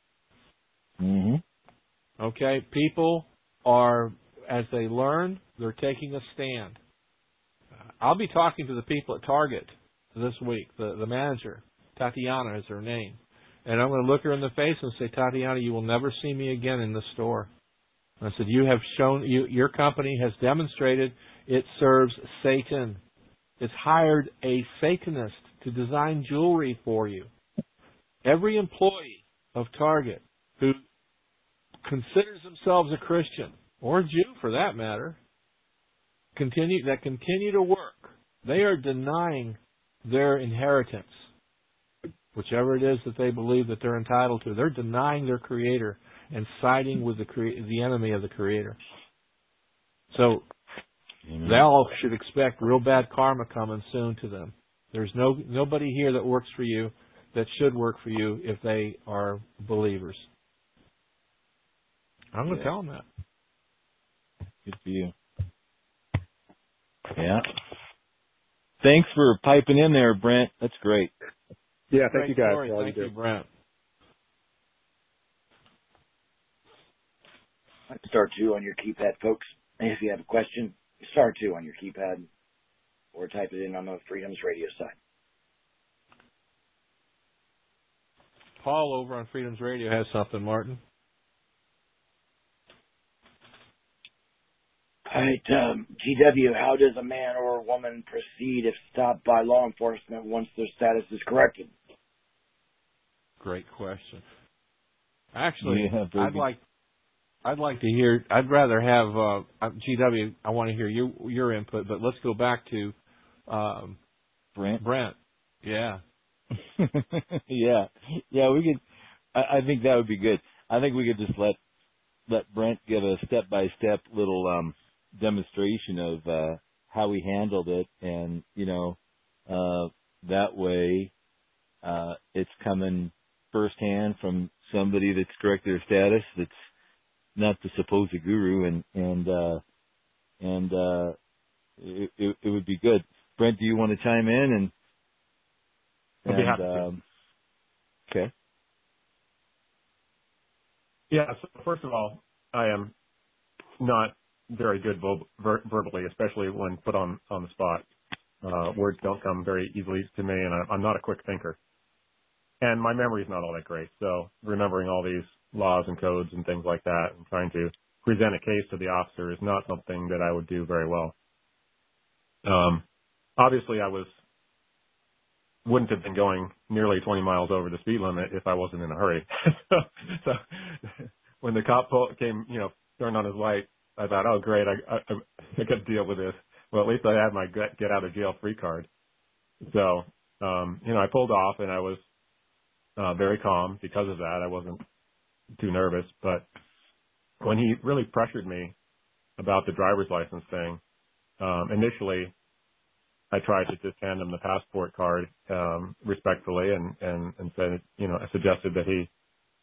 Mm-hmm. Okay, people are, as they learn, they're taking a stand. I'll be talking to the people at Target this week. The manager, Tatiana is her name. And I'm going to look her in the face and say, Tatiana, you will never see me again in the store. And I said, you have shown, your company has demonstrated it serves Satan. It's hired a Satanist to design jewelry for you. Every employee of Target who considers themselves a Christian, or a Jew for that matter, continue to work, they are denying their inheritance. Whichever it is that they believe that they're entitled to, they're denying their Creator and siding with the enemy of the Creator. So they all should expect real bad karma coming soon to them. There's nobody here that works for you that should work for you if they are believers. I'm going to tell them that. Good for you. Yeah. Thanks for piping in there, Brent. That's great. Yeah, thank you guys. Thank you, Brent. Star 2 on your keypad, folks. And if you have a question, Star 2 on your keypad, or type it in on the Freedoms Radio site. Paul over on Freedoms Radio has something, Martin. All right, GW, how does a man or a woman proceed if stopped by law enforcement once their status is corrected? Great question. Actually, I'd like to hear. I'd rather have GW. I want to hear your input, but let's go back to Brent. Yeah. yeah. We could. I think that would be good. I think we could just let Brent give a step-by-step little demonstration of how he handled it, and that way it's coming firsthand from somebody that's corrected their status, that's not the supposed guru, and it would be good. Brent, do you want to chime in? I'd be happy to. Okay. Yeah. So first of all, I am not very good verbally, especially when put on the spot. Words don't come very easily to me, and I'm not a quick thinker. And my memory is not all that great. So remembering all these laws and codes and things like that and trying to present a case to the officer is not something that I would do very well. Obviously, I wouldn't have been going nearly 20 miles over the speed limit if I wasn't in a hurry. so when the cop came, turned on his light, I thought, oh, great, I got to deal with this. Well, at least I had my get out of jail free card. So, I pulled off, and I was very calm because of that. I wasn't too nervous. But when he really pressured me about the driver's license thing, initially I tried to just hand him the passport card respectfully and said, I suggested that he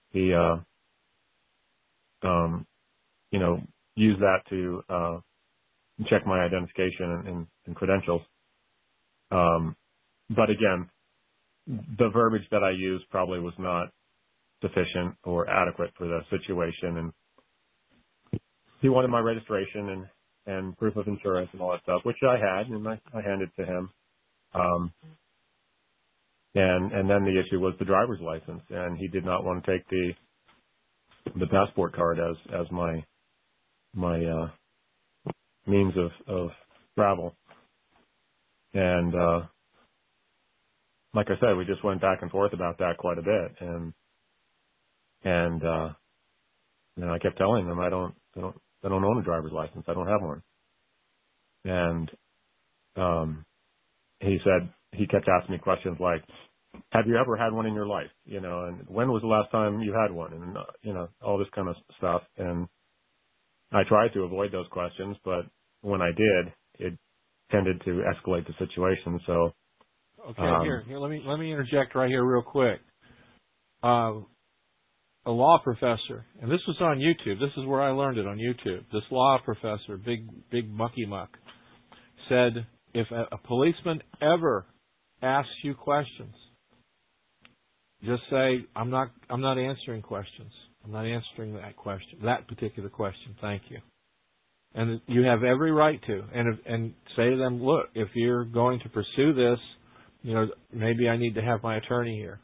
use that to check my identification and credentials. But again, the verbiage that I used probably was not sufficient or adequate for the situation. And he wanted my registration and proof of insurance and all that stuff, which I had, and I handed to him. And then the issue was the driver's license, and he did not want to take the passport card as my means of travel. And like I said, we just went back and forth about that quite a bit, and I kept telling him I don't own a driver's license. I don't have one. And he kept asking me questions like, have you ever had one in your life? And when was the last time you had one? And, all this kind of stuff. And I tried to avoid those questions, but when I did, it tended to escalate the situation. So, okay, here, let me interject right here real quick. A law professor, and this was on YouTube. This is where I learned it, on YouTube. This law professor, big mucky muck, said if a policeman ever asks you questions, just say, I'm not answering questions. I'm not answering that particular question. Thank you. And you have every right to. And say to them, look, if you're going to pursue this, maybe I need to have my attorney here.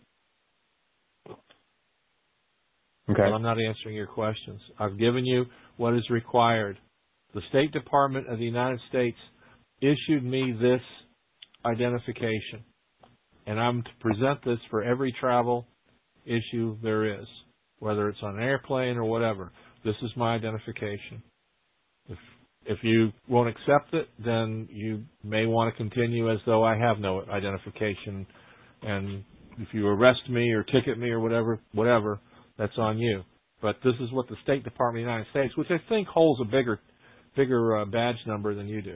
Okay. But I'm not answering your questions. I've given you what is required. The State Department of the United States issued me this identification, and I'm to present this for every travel issue there is, whether it's on an airplane or whatever. This is my identification. If you won't accept it, then you may want to continue as though I have no identification, and if you arrest me or ticket me or whatever, that's on you. But this is what the State Department of the United States, which I think holds a bigger badge number than you do.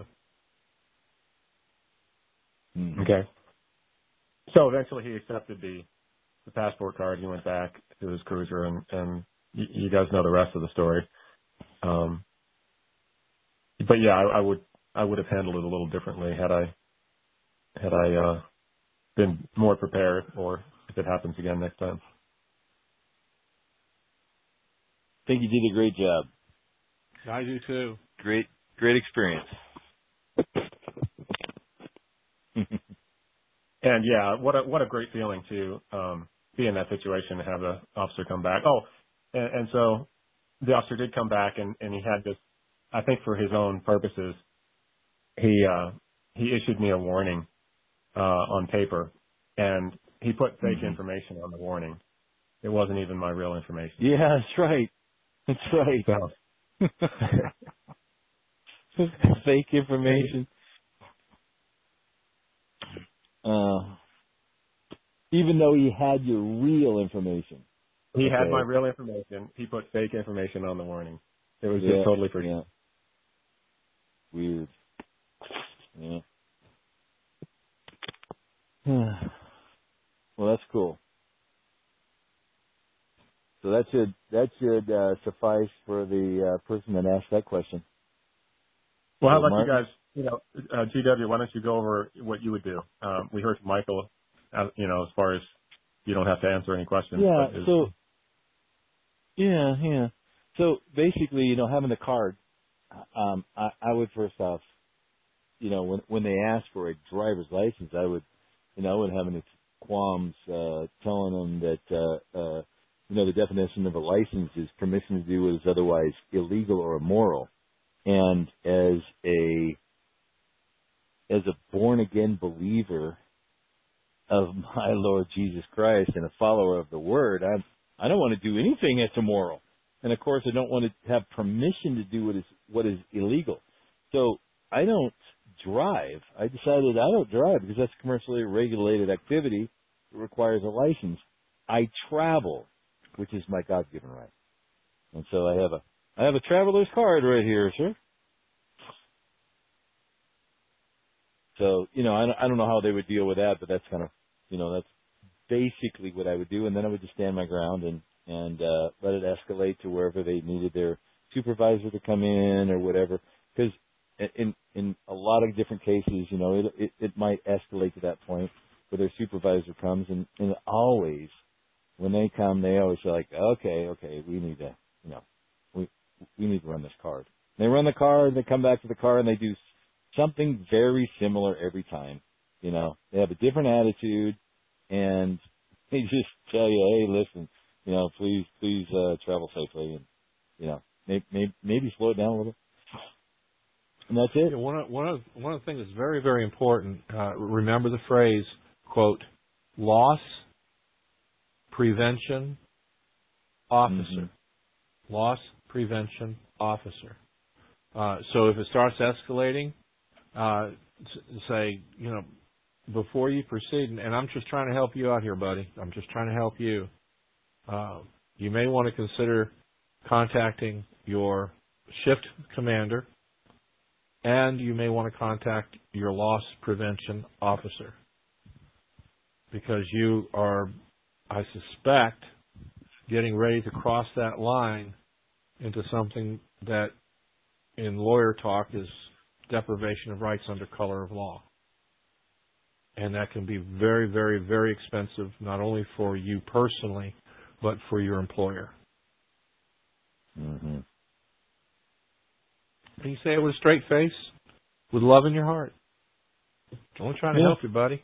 Okay. So eventually he accepted the passport card. He went back to his cruiser, and you guys know the rest of the story. But yeah, I would have handled it a little differently had I been more prepared, or if it happens again next time. I think you did a great job. I do too. Great experience. And yeah, what a great feeling to be in that situation and have the officer come back. Oh, and so the officer did come back, and he had this, I think for his own purposes, he issued me a warning on paper, and he put fake information on the warning. It wasn't even my real information. Yeah, that's right. That's right. So. Fake information. Even though he had your real information. He had my real information. He put fake information on the warning. It was just totally free. Yeah. Weird. Yeah. Well, that's cool. So that should suffice for the person that asked that question. Well, how about Martin? You guys, GW, why don't you go over what you would do? We heard from Michael, as far as you don't have to answer any questions. Yeah, So basically, having the card, I would first off, when they ask for a driver's license, I wouldn't have any qualms telling them that, the definition of a license is permission to do what is otherwise illegal or immoral. And as a born again believer of my Lord Jesus Christ and a follower of the Word, I don't want to do anything that's immoral. And of course, I don't want to have permission to do what is illegal. So I don't drive. I decided I don't drive because that's commercially regulated activity. It requires a license. I travel, which is my God-given right. And so I have a traveler's card right here, sir. So, I don't know how they would deal with that, but that's kind of, that's basically what I would do. And then I would just stand my ground and let it escalate to wherever they needed their supervisor to come in or whatever. Because in a lot of different cases, it might escalate to that point where their supervisor comes, and always, when they come, they always say like, okay, we need to, we need to run this card. And they run the card, they come back to the card, and they do something very similar every time. They have a different attitude, and they just tell you, hey, listen, please travel safely, and maybe slow it down a little bit. And that's it. One of the things that's very, very important. Remember the phrase, quote, loss prevention officer. Mm-hmm. Loss prevention officer. So if it starts escalating, say, before you proceed, and I'm just trying to help you out here, buddy. I'm just trying to help you. You may want to consider contacting your shift commander, and you may want to contact your loss prevention officer, because you are, I suspect, getting ready to cross that line into something that in lawyer talk is deprivation of rights under color of law. And that can be very, very, very expensive, not only for you personally, but for your employer. Mm-hmm. And you say it with a straight face, with love in your heart. Only trying to help you, buddy.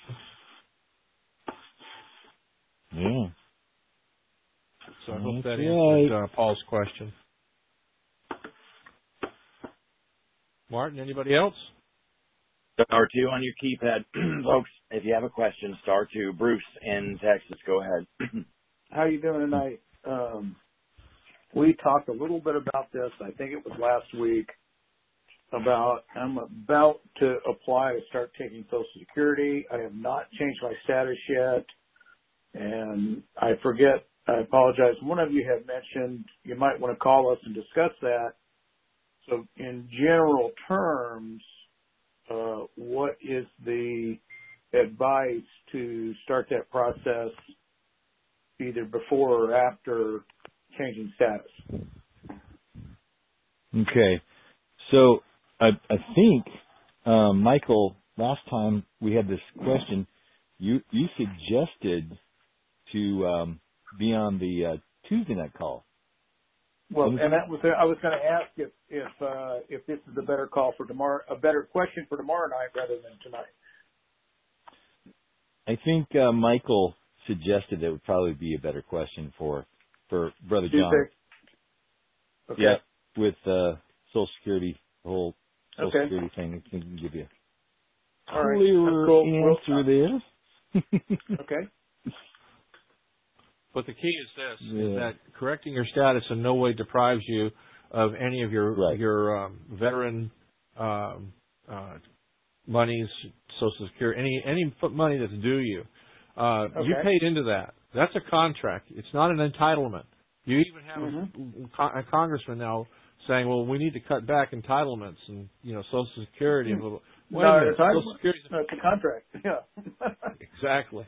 Yeah. So I hope that answers Paul's question. Martin, anybody else? Star 2 on your keypad. Folks, if you have a question, star 2. Bruce in Texas, go ahead. How you doing tonight? We talked a little bit about this, I think it was last week, about I'm about to apply to start taking Social Security. I have not changed my status yet, and I apologize. One of you had mentioned you might want to call us and discuss that. So in general terms, what is the advice to start that process either before or after changing status? Okay. So I think, Michael, last time we had this question, you suggested to be on the Tuesday night call. Well, and that was I was going to ask if this is a better call for tomorrow, a better question for tomorrow night rather than tonight. I think Michael suggested it would probably be a better question for Brother John. Tuesday? Okay. Yeah, with Social Security, the whole Social Security thing. I can give you a clearer answer there. Okay. But the key is this, is that correcting your status in no way deprives you of any of your veteran monies, Social Security, any money that's due you. You paid into that. That's a contract. It's not an entitlement. You even have a congressman now saying, well, we need to cut back entitlements and, Social Security. And Social Security. It's a contract. Yeah. Exactly.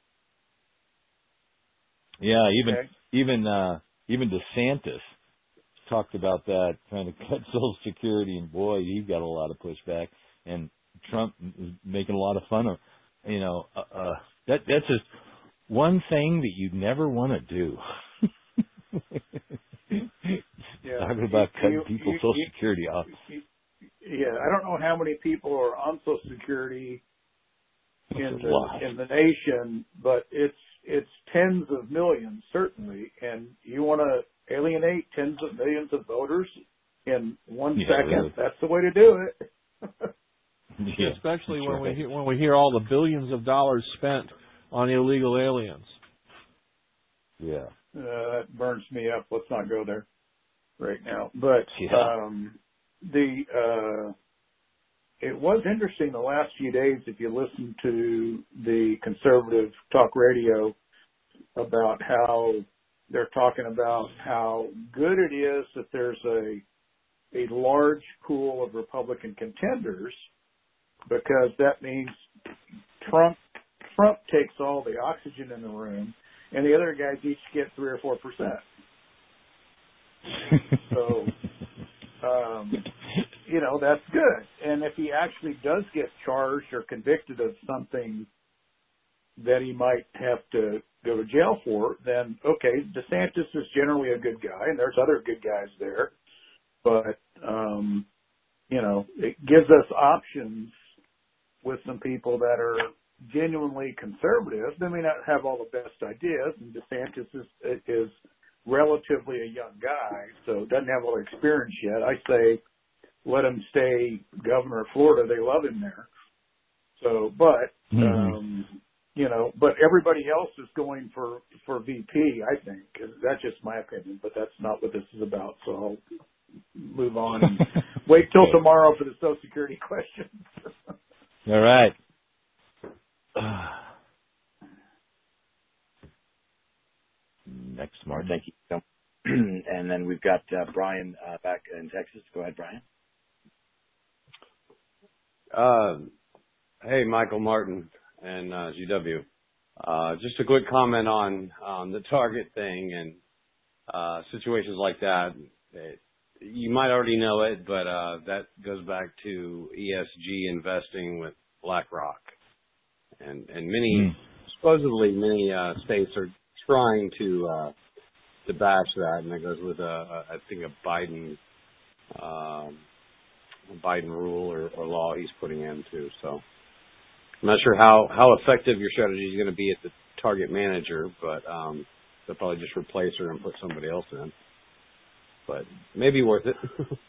Yeah, even DeSantis talked about that, trying to cut Social Security, and boy, he got a lot of pushback. And Trump is making a lot of fun of, that's just one thing that you never want to do. Talking about cutting people's Social Security off. Yeah, I don't know how many people are on Social Security in the nation, but it's tens of millions, certainly, and you want to alienate tens of millions of voters in 1 second. Really. That's the way to do it. Especially when we hear all the billions of dollars spent on illegal aliens. Yeah. That burns me up. Let's not go there right now. But it was interesting the last few days, if you listen to the conservative talk radio, about how they're talking about how good it is that there's a large pool of Republican contenders, because that means Trump takes all the oxygen in the room, and the other guys each get 3 or 4%. So, that's good. And if he actually does get charged or convicted of something that he might have to go to jail for, then, okay, DeSantis is generally a good guy, and there's other good guys there. But, it gives us options with some people that are genuinely conservative. They may not have all the best ideas, and DeSantis is relatively a young guy, so doesn't have all the experience yet. I say let him stay governor of Florida. They love him there. So, but, but everybody else is going for VP, I think. That's just my opinion, but that's not what this is about. So I'll move on and wait till tomorrow for the Social Security questions. All right. Next, Mark. Thank you. And then we've got Brian back in Texas. Go ahead, Brian. Hey, Michael, Martin, and GW. Just a quick comment on the Target thing and situations like that. You might already know it, but that goes back to ESG investing with BlackRock, and supposedly many states are trying to bash that, and that goes with I think a Biden rule or law he's putting in too. So I'm not sure how effective your strategy is going to be at the target manager, but they'll probably just replace her and put somebody else in. But maybe worth it.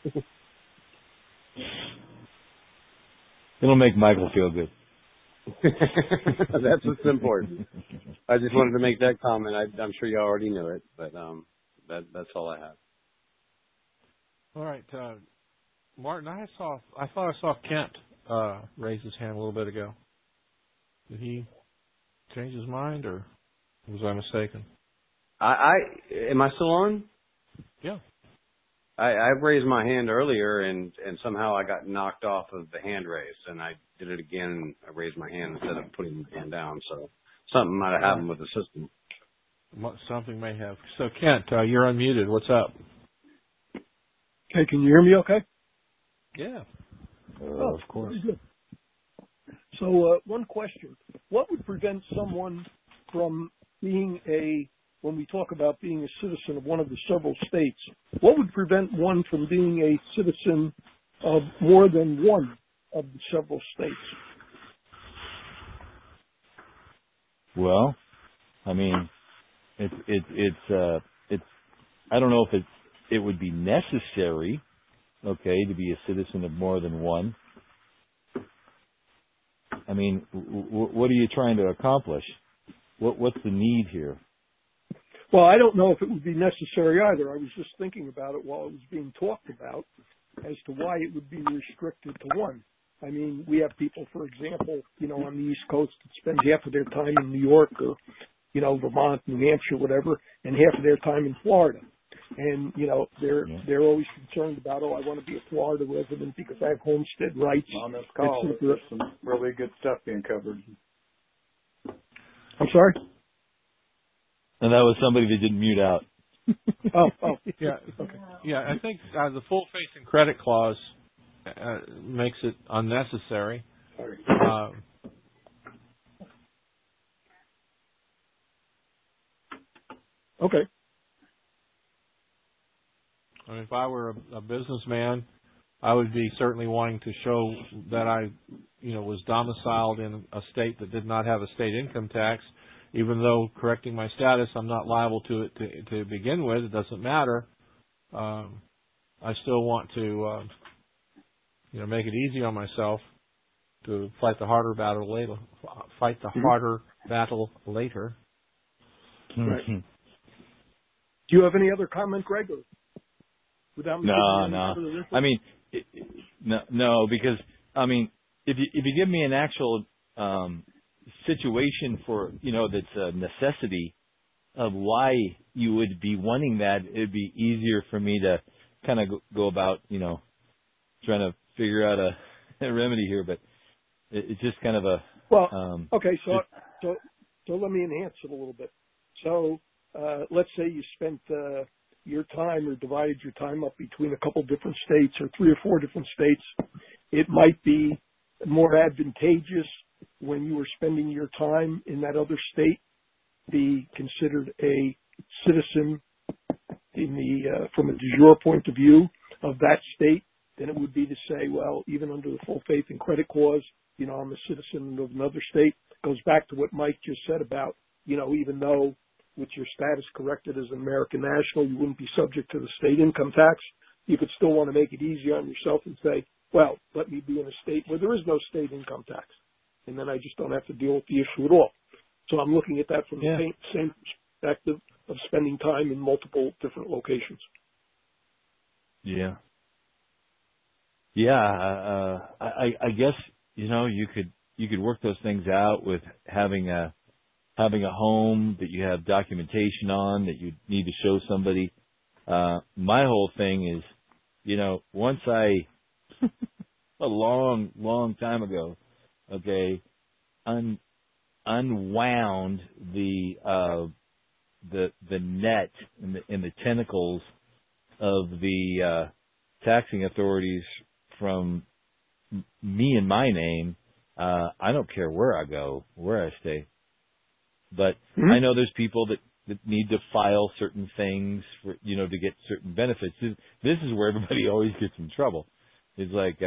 It'll make Michael feel good. That's what's important. I just wanted to make that comment. I'm sure you already knew it, but that's all I have. All right, Martin. I thought I saw Kent raise his hand a little bit ago. Did he change his mind, or was I mistaken? Am I still on? Yeah. I raised my hand earlier, and somehow I got knocked off of the hand raise, and I did it again, and I raised my hand instead of putting my hand down. So something might have happened with the system. Something may have. So, Kent, you're unmuted. What's up? Okay, can you hear me okay? Yeah. Of course. Very good. So, one question. What would prevent someone from being when we talk about being a citizen of one of the several states, what would prevent one from being a citizen of more than one of the several states? Well, I mean, it's I don't know if it would be necessary, okay, to be a citizen of more than one. I mean, what are you trying to accomplish? What's the need here? Well, I don't know if it would be necessary either. I was just thinking about it while it was being talked about as to why it would be restricted to one. I mean, we have people, for example, on the East Coast that spend half of their time in New York or, Vermont, New Hampshire, whatever, and half of their time in Florida. And, they're always concerned about, I want to be a Florida resident because I have homestead rights. On this call, there's some really good stuff being covered. I'm sorry? And that was somebody that didn't mute out. Oh, yeah. Okay. Yeah, I think the full faith and credit clause makes it unnecessary. Sorry. Okay. I mean, if I were a businessman, I would be certainly wanting to show that I, was domiciled in a state that did not have a state income tax. Even though correcting my status, I'm not liable to it to begin with. It doesn't matter. I still want to, make it easy on myself to fight the harder battle later. Right. Do you have any other comment, Greg? Or without no. I mean, no, because I mean, if you give me an actual situation for that's a necessity of why you would be wanting that, it'd be easier for me to kind of go about trying to figure out a remedy here. But it's just kind of a okay. So let me enhance it a little bit. So let's say you spent your time or divided your time up between a couple different states or 3 or 4 different states. It might be more advantageous when you were spending your time in that other state be considered a citizen from a de jure point of view of that state than it would be to say, well, even under the full faith and credit clause, I'm a citizen of another state. It goes back to what Mike just said about, even though with your status corrected as an American national, you wouldn't be subject to the state income tax. you could still want to make it easy on yourself and say, well, let me be in a state where there is no state income tax. And then I just don't have to deal with the issue at all. So I'm looking at that from the same perspective of spending time in multiple different locations. Yeah. Yeah. I guess, you could work those things out with having a home that you have documentation on that you need to show somebody. My whole thing is, once I, a long time ago, okay, unwound the net and the tentacles of the taxing authorities from me and my name, I don't care where I go, where I stay. But I know there's people that need to file certain things for, to get certain benefits. This is where everybody always gets in trouble. It's like,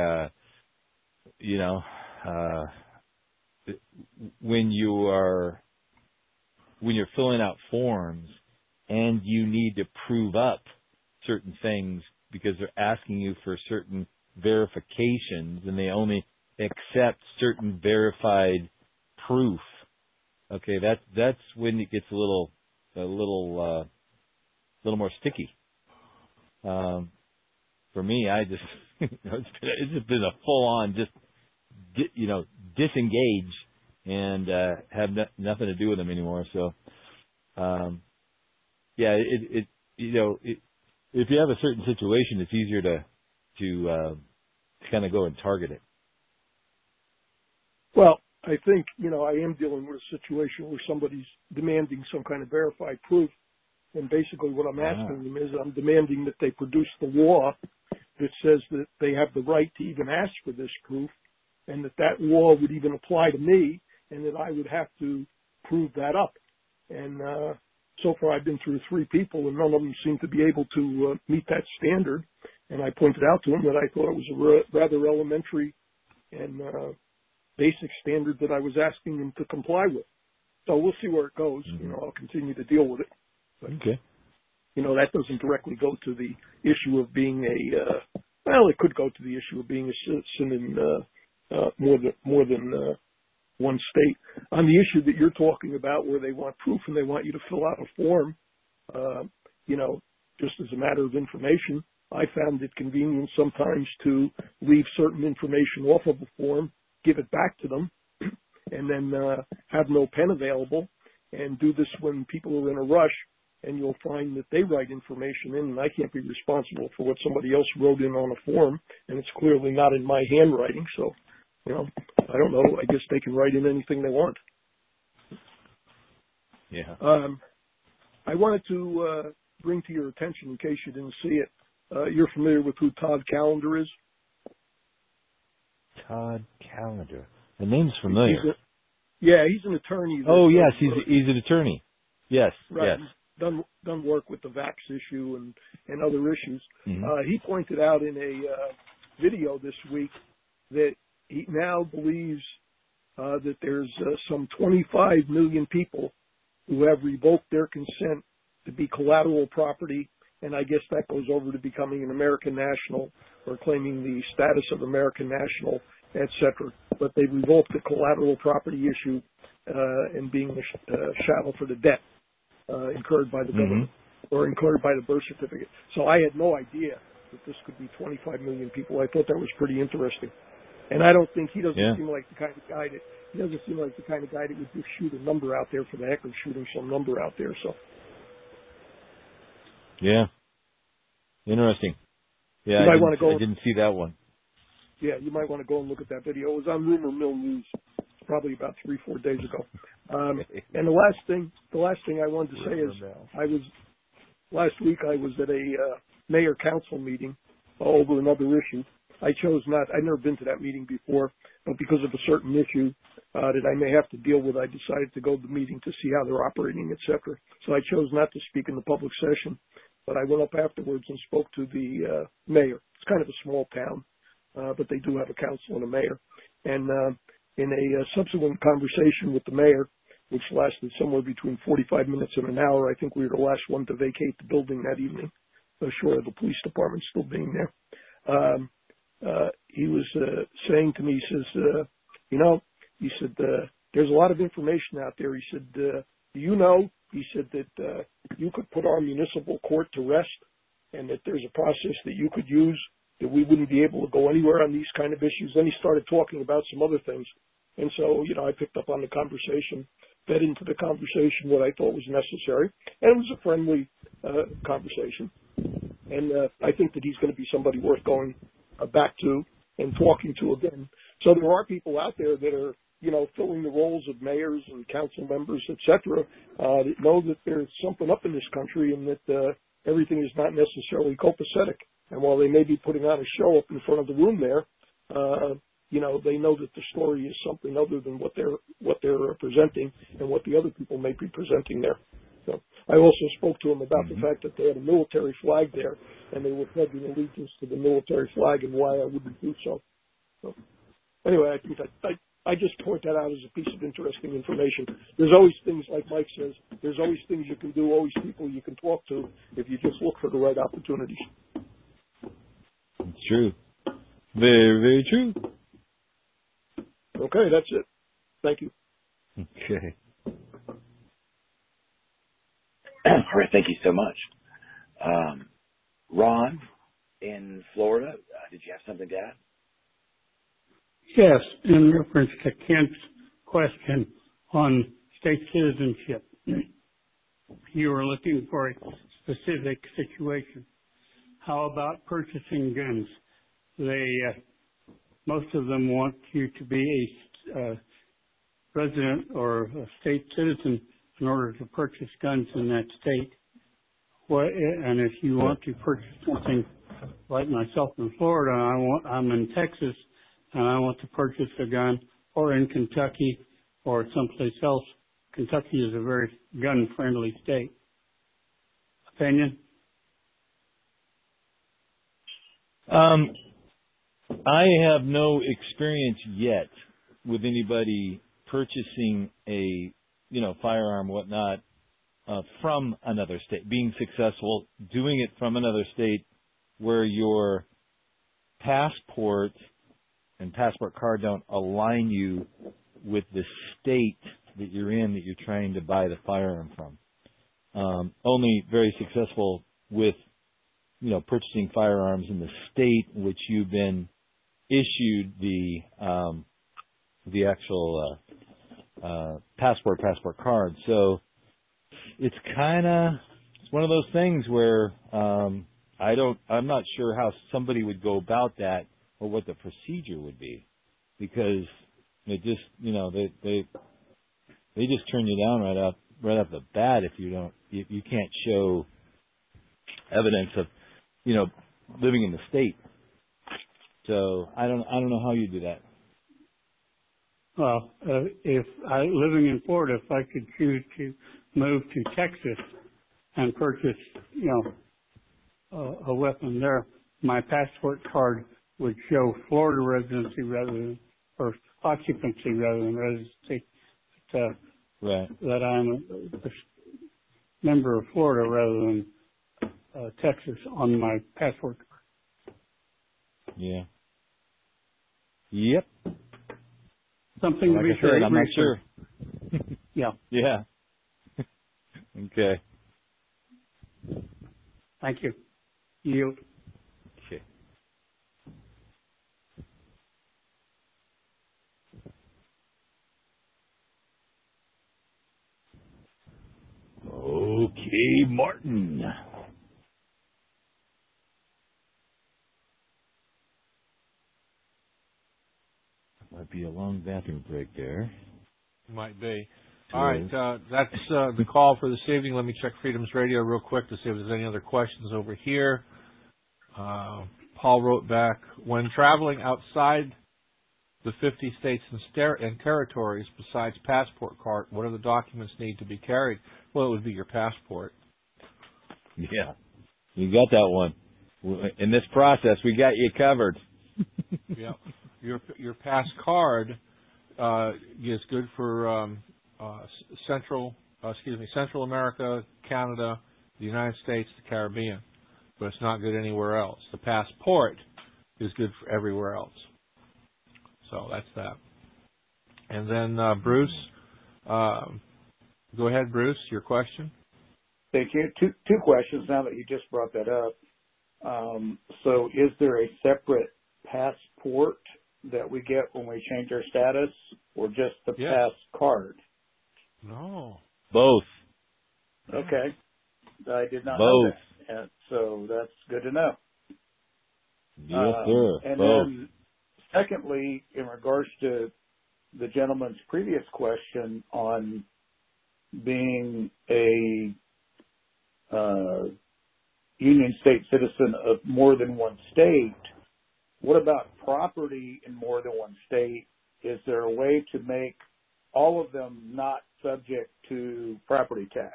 when you're filling out forms and you need to prove up certain things because they're asking you for certain verifications and they only accept certain verified proof. Okay, that's when it gets a little more sticky. For me, I just it's just been a full on disengage and have nothing to do with them anymore. So, if you have a certain situation, it's easier to kind of go and target it. Well, I think, I am dealing with a situation where somebody's demanding some kind of verified proof. And basically what I'm asking them is I'm demanding that they produce the law that says that they have the right to even ask for this proof and that law would even apply to me and that I would have to prove that up. And so far I've been through 3 people and none of them seem to be able to meet that standard. And I pointed out to them that I thought it was a rather elementary and basic standard that I was asking them to comply with. So we'll see where it goes. I'll continue to deal with it. But, okay. That doesn't directly go to the issue of being it could go to the issue of being a citizen in more than one state. On the issue that you're talking about where they want proof and they want you to fill out a form, just as a matter of information, I found it convenient sometimes to leave certain information off of a form, give it back to them, and then have no pen available, and do this when people are in a rush, and you'll find that they write information in, and I can't be responsible for what somebody else wrote in on a form, and it's clearly not in my handwriting, so, I don't know. I guess they can write in anything they want. Yeah. I wanted to bring to your attention, in case you didn't see it, you're familiar with who Todd Callender is? Todd Callender. The name's familiar. He's an attorney. Oh, yes, he's an attorney. Yes, right. yes. He's done work with the vax issue and other issues. Mm-hmm. He pointed out in a video this week that he now believes that there's some 25 million people who have revoked their consent to be collateral property, and I guess that goes over to becoming an American national or claiming the status of American national, etc. But they revoked the collateral property issue and being a chattel for the debt incurred by the government or incurred by the birth certificate. So I had no idea that this could be 25 million people. I thought that was pretty interesting. And I don't think he doesn't seem like the kind of guy that would just shoot a number out there for the heck of shooting some number out there. So. Yeah. Interesting. Yeah, I didn't see that one. Yeah, you might want to go and look at that video. It was on Rumor Mill News probably about 3-4 days ago. And the last thing I wanted to say is last week I was at a mayor council meeting over another issue. I'd never been to that meeting before, but because of a certain issue that I may have to deal with, I decided to go to the meeting to see how they're operating, etc. So I chose not to speak in the public session, but I went up afterwards and spoke to the mayor. It's kind of a small town, but they do have a council and a mayor. And in a subsequent conversation with the mayor, which lasted somewhere between 45 minutes and an hour, I think we were the last one to vacate the building that evening. short of the police department still being there. He was saying to me, he says, he said, there's a lot of information out there. He said, do you know, he said that you could put our municipal court to rest and that there's a process that you could use that we wouldn't be able to go anywhere on these kind of issues. Then he started talking about some other things. And so, I picked up on the conversation, fed into the conversation what I thought was necessary. And it was a friendly conversation. And I think that he's going to be somebody worth going back to and talking to again. So there are people out there that are, filling the roles of mayors and council members, et cetera, that know that there's something up in this country and that everything is not necessarily copacetic. And while they may be putting on a show up in front of the room there, they know that the story is something other than what they're presenting and what the other people may be presenting there. So I also spoke to them about the fact that they had a military flag there and they were pledging allegiance to the military flag and why I wouldn't do so. So anyway, I think I just point that out as a piece of interesting information. There's always things, like Mike says, there's always things you can do, always people you can talk to if you just look for the right opportunities. It's true. Very, very true. Okay, that's it. Thank you. Okay. All right, thank you so much. Ron, in Florida, did you have something to add? Yes, in reference to Kent's question on state citizenship. You were looking for a specific situation. How about purchasing guns? Most of them want you to be a resident or a state citizen in order to purchase guns in that state. And if you want to purchase something like myself in Florida, I'm in Texas, and I want to purchase a gun, or in Kentucky or someplace else. Kentucky is a very gun-friendly state. Opinion? I have no experience yet with anybody purchasing a, firearm, whatnot, from another state, being successful, doing it from another state where your passport and passport card don't align you with the state that you're in, that you're trying to buy the firearm from. Only very successful with, purchasing firearms in the state in which you've been issued the actual passport card. So it's one of those things where I'm not sure how somebody would go about that or what the procedure would be, because it just they just turn you down right off the bat if you can't show evidence of living in the state. So I don't know how you do that. Well, if living in Florida, if I could choose to move to Texas and purchase, a weapon there, my passport card would show Florida residency or occupancy rather than residency. Right. That I'm a member of Florida rather than Texas on my passport card. Yeah. Yep. Something like to be I said, I'm not sure. Yeah. Yeah. Okay. Thank you. Yield. Okay. Okay, Martin. Might be a long bathroom break there. Might be. All right, that's the call for this evening. Let me check Freedom's Radio real quick to see if there's any other questions over here. Paul wrote back, when traveling outside the 50 states and territories besides passport card, what other documents need to be carried? Well, it would be your passport. Yeah, you got that one. In this process, we got you covered. Yeah, your pass card is good for Central America, Canada, the United States, the Caribbean. but it's not good anywhere else. The passport is good for everywhere else. So that's that. And then Bruce, go ahead, Bruce, your question. Thank you. Two questions now that you just brought that up. So is there a separate passport that we get when we change our status, or just the pass card? No. Both. Okay. I did not Both. know that. And so that's good to know. Yes, sir. And Both. then secondly, in regards to the gentleman's previous question on being a Union State citizen of more than one state, what about property in more than one state? Is there a way to make all of them not subject to property tax?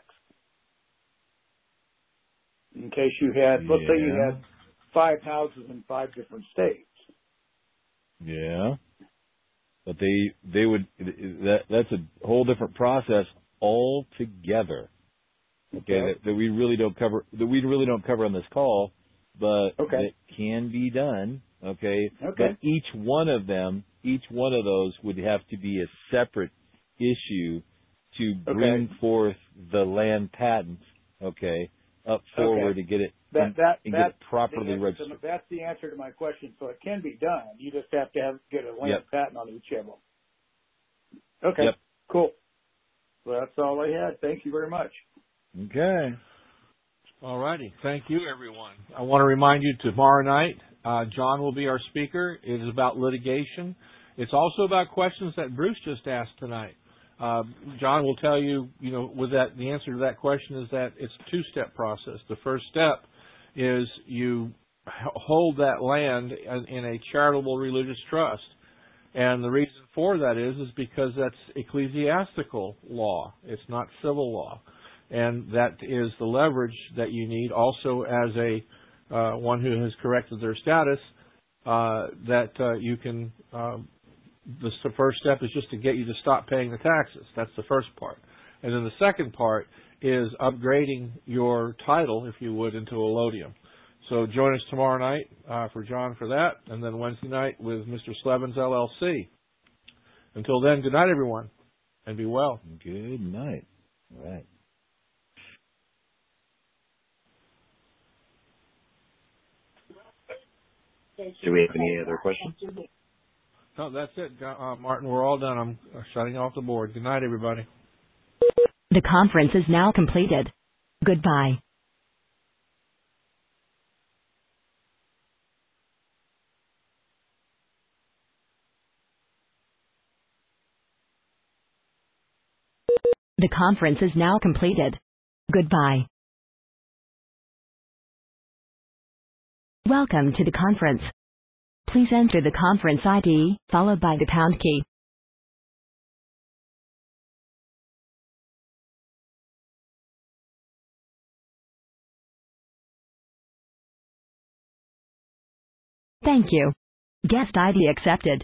In case you had, let's say you had 5 houses in 5 different states. Yeah. But they would, that's a whole different process altogether. Okay. That we really don't cover on this call, but it can be done. Okay. But each one of those would have to be a separate issue to bring forth the land patent, up forward to get it get it properly registered. That's the answer to my question. So it can be done. You just have to get a land patent on each of them. Okay. Yep. Cool. Well, that's all I had. Thank you very much. Okay. All righty. Thank you, everyone. I want to remind you tomorrow night, John will be our speaker. It is about litigation. It's also about questions that Bruce just asked tonight. John will tell you, with that, the answer to that question is that it's a 2-step process. The first step is you hold that land in a charitable religious trust. And the reason for that is because that's ecclesiastical law. It's not civil law. And that is the leverage that you need also as a one who has corrected their status, that you can the first step is just to get you to stop paying the taxes. That's the first part. And then the second part is upgrading your title, if you would, into a lodium. So join us tomorrow night for John for that, and then Wednesday night with Mr. Slevins, LLC. Until then, good night, everyone, and be well. Good night. All right. Do we have any other questions? No, that's it, Martin. We're all done. I'm shutting off the board. Good night, everybody. The conference is now completed. Goodbye. The conference is now completed. Goodbye. Welcome to the conference. Please enter the conference ID, followed by the pound key. Thank you. Guest ID accepted.